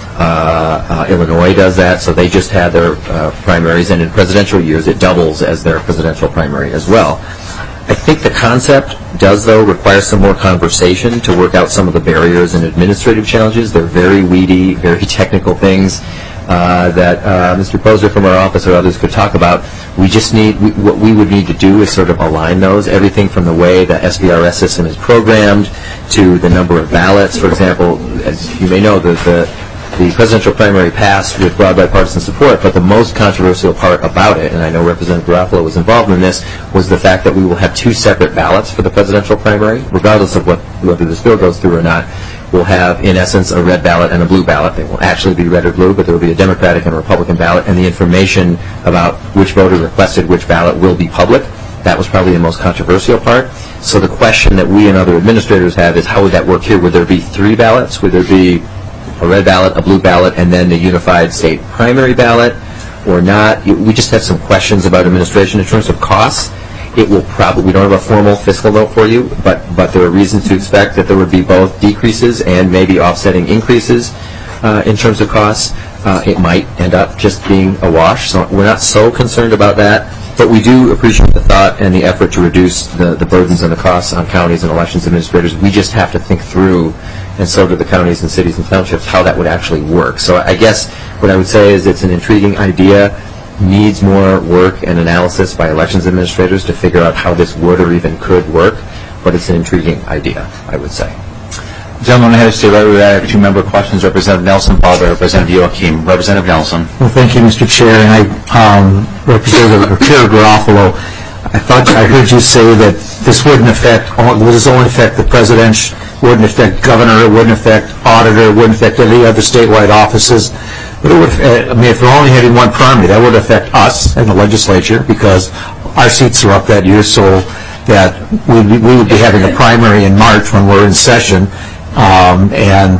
Uh, uh, Illinois does that. So they just had their uh, primaries, and in presidential years, it doubles as their presidential primary as well. I think the concept does, though, require some more conversation to work out some of the barriers and administrative challenges. They're very weedy, very technical things uh, that uh, Mister Poser from our office or others could talk about. We just need, we, what we would need to do is sort of align those, everything from the way the S B R S system is programmed to the number of ballots. For example, as you may know, the, the The presidential primary passed with broad bipartisan support, but the most controversial part about it, and I know Representative Garofalo was involved in this, was the fact that we will have two separate ballots for the presidential primary, regardless of what, whether this bill goes through or not. We'll have, in essence, a red ballot and a blue ballot. They won't actually be red or blue, but there will be a Democratic and a Republican ballot, and the information about which voter requested which ballot will be public. That was probably the most controversial part. So the question that we and other administrators have is, how would that work here? Would there be three ballots? Would there be a red ballot, a blue ballot, and then the unified state primary ballot, or not? We just have some questions about administration in terms of costs. It will probably, we don't have a formal fiscal note for you, but, but there are reasons to expect that there would be both decreases and maybe offsetting increases uh, in terms of costs. Uh, it might end up just being a wash, so we're not so concerned about that. But we do appreciate the thought and the effort to reduce the, the burdens and the costs on counties and elections administrators. We just have to think through, and so do the counties and cities and townships, how that would actually work. So I guess what I would say is it's an intriguing idea, needs more work and analysis by elections administrators to figure out how this would or even could work, but it's an intriguing idea, I would say. Gentlemen, I had to stay right where we are. Two-member questions. Representative Nelson, followed by Representative Joachim. Representative Nelson. Well, thank you, Mister Chair. And I, um, Representative Chair Garofalo, I thought I heard you say that this wouldn't affect, this only affect the president, wouldn't affect governor, it wouldn't affect auditor, it wouldn't affect any other statewide offices. But it would, I mean, if we're only having one primary, that would affect us and the legislature because our seats are up that year, so that we we would be having a primary in March when we're in session. Um, and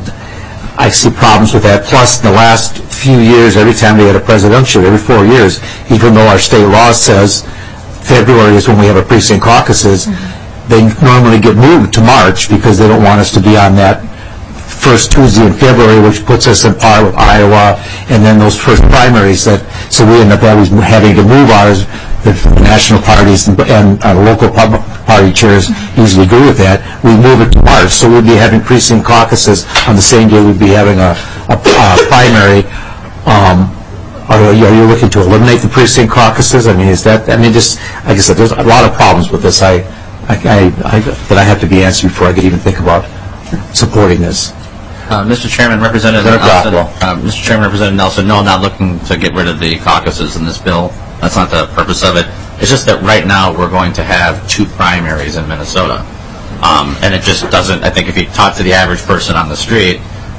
I see problems with that. Plus, in the last few years, every time we had a presidential, every four years, even though our state law says February is when we have our precinct caucuses, mm-hmm. they normally get moved to March because they don't want us to be on that first Tuesday in February, which puts us in par with Iowa, and then those first primaries. That so we end up always having to move ours. The national parties and, and uh, local pub party chairs usually agree with that. We move it to March, so we'd be having precinct caucuses on the same day we'd be having a, a, a primary. Um, are, you, are you looking to eliminate the precinct caucuses? I mean, is that? I mean, just like I said, there's a lot of problems with this. I, I, I, I that I have to be answered before I could even think about supporting this. Uh, Mister Chairman, Representative Nelson. Uh, Mister Chairman, Representative Nelson. No, I'm not looking to get rid of the caucuses in this bill. That's not the purpose of it. It's just that right now we're going to have two primaries in Minnesota. Um, and it just doesn't, I think if you talk to the average person on the street,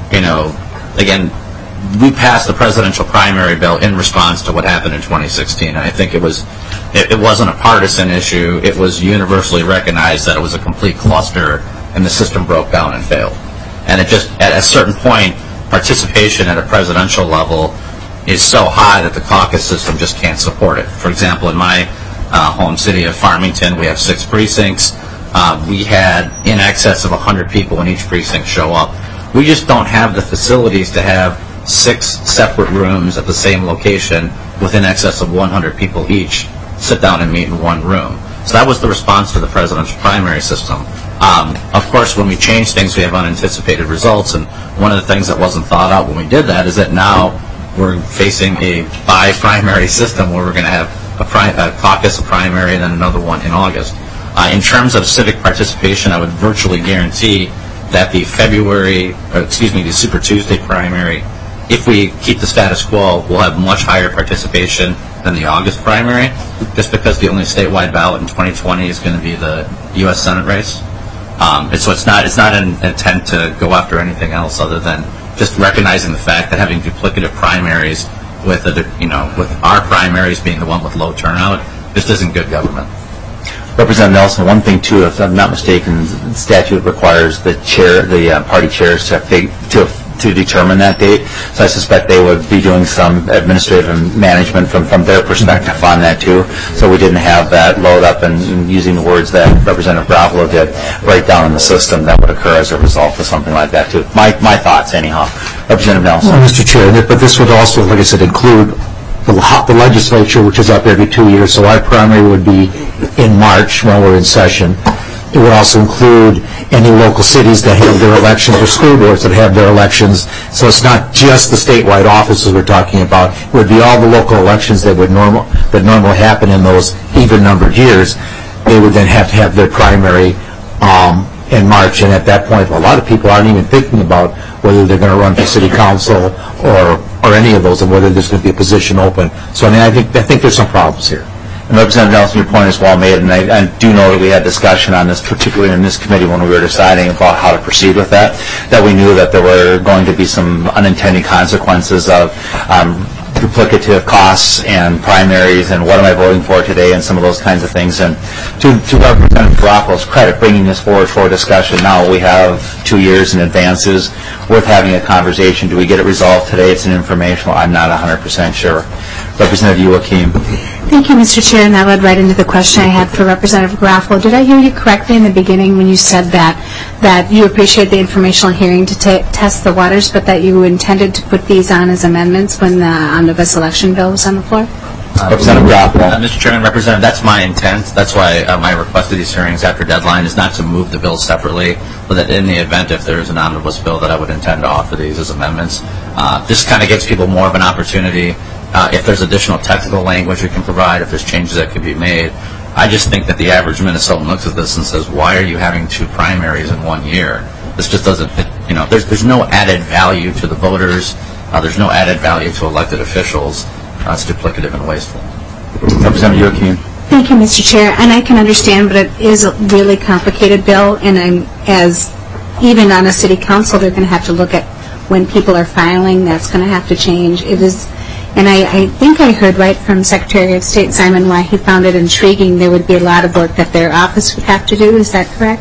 you know, again, we passed the presidential primary bill in response to what happened in twenty sixteen. And I think it was, it, it wasn't a partisan issue. It was universally recognized that it was a complete cluster and the system broke down and failed. And it just, at a certain point, participation at a presidential level is so high that the caucus system just can't support it. For example, in my uh, home city of Farmington, we have six precincts. Uh, we had in excess of one hundred people in each precinct show up. We just don't have the facilities to have six separate rooms at the same location with in excess of one hundred people each sit down and meet in one room. So that was the response to the presidential primary system. Um, of course, when we change things, we have unanticipated results, and one of the things that wasn't thought out when we did that is that now we're facing a bi-primary system where we're going to have a, pri a caucus, a primary, and then another one in August. Uh, in terms of civic participation, I would virtually guarantee that the February, or excuse me, the Super Tuesday primary, if we keep the status quo, we'll have much higher participation than the August primary, just because the only statewide ballot in twenty twenty is going to be the U S Senate race. Um, and so it's not it's not an intent to go after anything else other than just recognizing the fact that having duplicative primaries with a, you know with our primaries being the one with low turnout just isn't good government. Representative Nelson, one thing too, if I'm not mistaken, the statute requires the chair, the uh, party chairs to to to determine that date. So I suspect they would be doing some administrative and management from, from their perspective on that too. So we didn't have that load up and, and using the words that Representative Garofalo did right down in the system that would occur as a result of something like that too. My, my thoughts anyhow. Representative Nelson. Well, Mister Chair, but this would also, like I said, include the, the legislature, which is up every two years. So our primary would be in March when we're in session. It would also include any local cities that have their elections or school boards that have their elections. So it's not just the statewide offices we're talking about. It would be all the local elections that would normal that normally happen in those even-numbered years. They would then have to have their primary um, in March. And at that point, a lot of people aren't even thinking about whether they're going to run for city council or or any of those, and whether there's going to be a position open. So I mean, I think I think there's some problems here. And Representative Nelson, your point is well made, and I, I do know that we had discussion on this, particularly in this committee when we were deciding about how to proceed with that, that we knew that there were going to be some unintended consequences of um, duplicative costs and primaries and what am I voting for today and some of those kinds of things. And to, to Representative Garofalo's credit, bringing this forward for discussion now, we have two years in advances worth having a conversation. Do we get it resolved today? It's an informational. I'm not one hundred percent sure. Representative Youakim. Thank you, Mister Chair, and that led right into the question I had for Representative Garofalo. Did I hear you correctly in the beginning when you said that that you appreciate the informational hearing to test the waters, but that you intended to put these on as amendments when the omnibus election bill was on the floor? Uh, Representative Garofalo. Uh, Mister Chairman, Representative, that's my intent. That's why uh, my request of these hearings after deadline is not to move the bills separately, but that in the event if there is an omnibus bill that I would intend to offer these as amendments. Uh, this kind of gives people more of an opportunity. Uh, if there's additional technical language we can provide, if there's changes that could be made. I just think that the average Minnesotan looks at this and says, why are you having two primaries in one year? This just doesn't, it, you know, there's, there's no added value to the voters. Uh, there's no added value to elected officials. Uh, it's duplicative and wasteful. Representative Youakim. Thank you, Mister Chair. And I can understand, but it is a really complicated bill, and I'm, as even on a city council, they're going to have to look at when people are filing. That's going to have to change. It is, and I, I think I heard right from Secretary of State Simon why he found it intriguing there would be a lot of work that their office would have to do. Is that correct,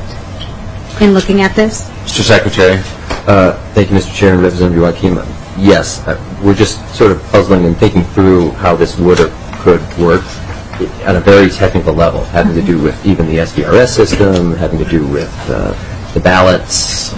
in looking at this? Mister Secretary. Uh, thank you, Mister Chair and Representative Youakim. Yes, uh, we're just sort of puzzling and thinking through how this would or could work at a very technical level, having to do with even the S D R S system, having to do with uh, the ballots.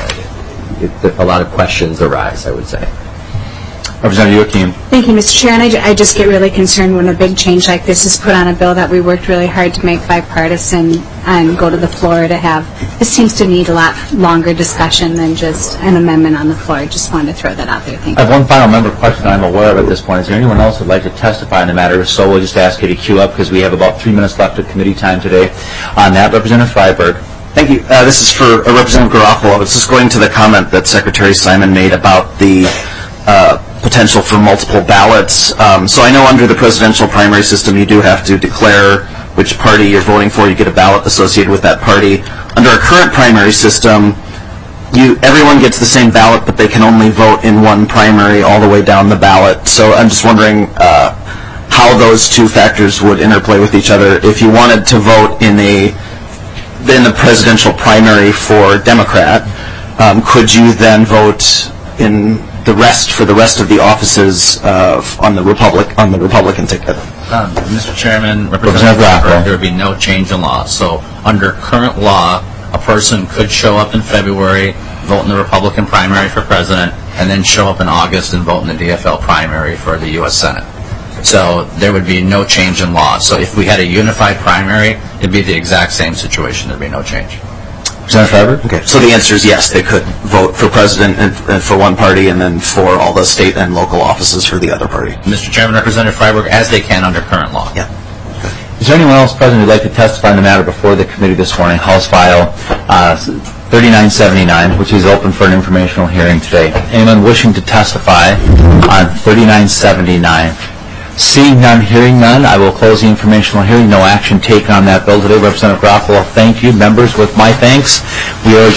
Uh, it, a lot of questions arise, I would say. Representative Youakim. Thank you, Mister Chair. And I, ju I just get really concerned when a big change like this is put on a bill that we worked really hard to make bipartisan and go to the floor to have. This seems to need a lot longer discussion than just an amendment on the floor. I just wanted to throw that out there. Thank I you. have one final member question I'm aware of at this point. Is there anyone else who would like to testify on the matter? If so, we'll just ask you to queue up because we have about three minutes left of committee time today. On that, Representative Freiberg. Thank you. Uh, this is for uh, Representative Garofalo. This is going to the comment that Secretary Simon made about the uh, potential for multiple ballots. Um, so I know under the presidential primary system you do have to declare which party you're voting for. You get a ballot associated with that party. Under our current primary system, you, everyone gets the same ballot, but they can only vote in one primary all the way down the ballot. So I'm just wondering uh, how those two factors would interplay with each other. If you wanted to vote in a in the presidential primary for Democrat, um, could you then vote in the rest for the rest of the offices uh, on the Republic on the Republican ticket? Um, Mister Chairman, Representative Rocker, there would be no change in law. So under current law, a person could show up in February, vote in the Republican primary for president, and then show up in August and vote in the D F L primary for the U S Senate. So there would be no change in law. So if we had a unified primary, it'd be the exact same situation. There'd be no change. Senator Freiberg? Okay. So the answer is yes, they could vote for president and, and for one party and then for all the state and local offices for the other party. Mister Chairman, Representative Freiberg, as they can under current law. Yeah. Is there anyone else present who'd like to testify on the matter before the committee this morning? House File uh, thirty-nine seventy-nine, which is open for an informational hearing today. Anyone wishing to testify on thirty-nine seventy-nine? Seeing none, hearing none, I will close the informational hearing. No action taken on that bill today. Representative Garofalo, thank you. Members, with my thanks, we are adjourned.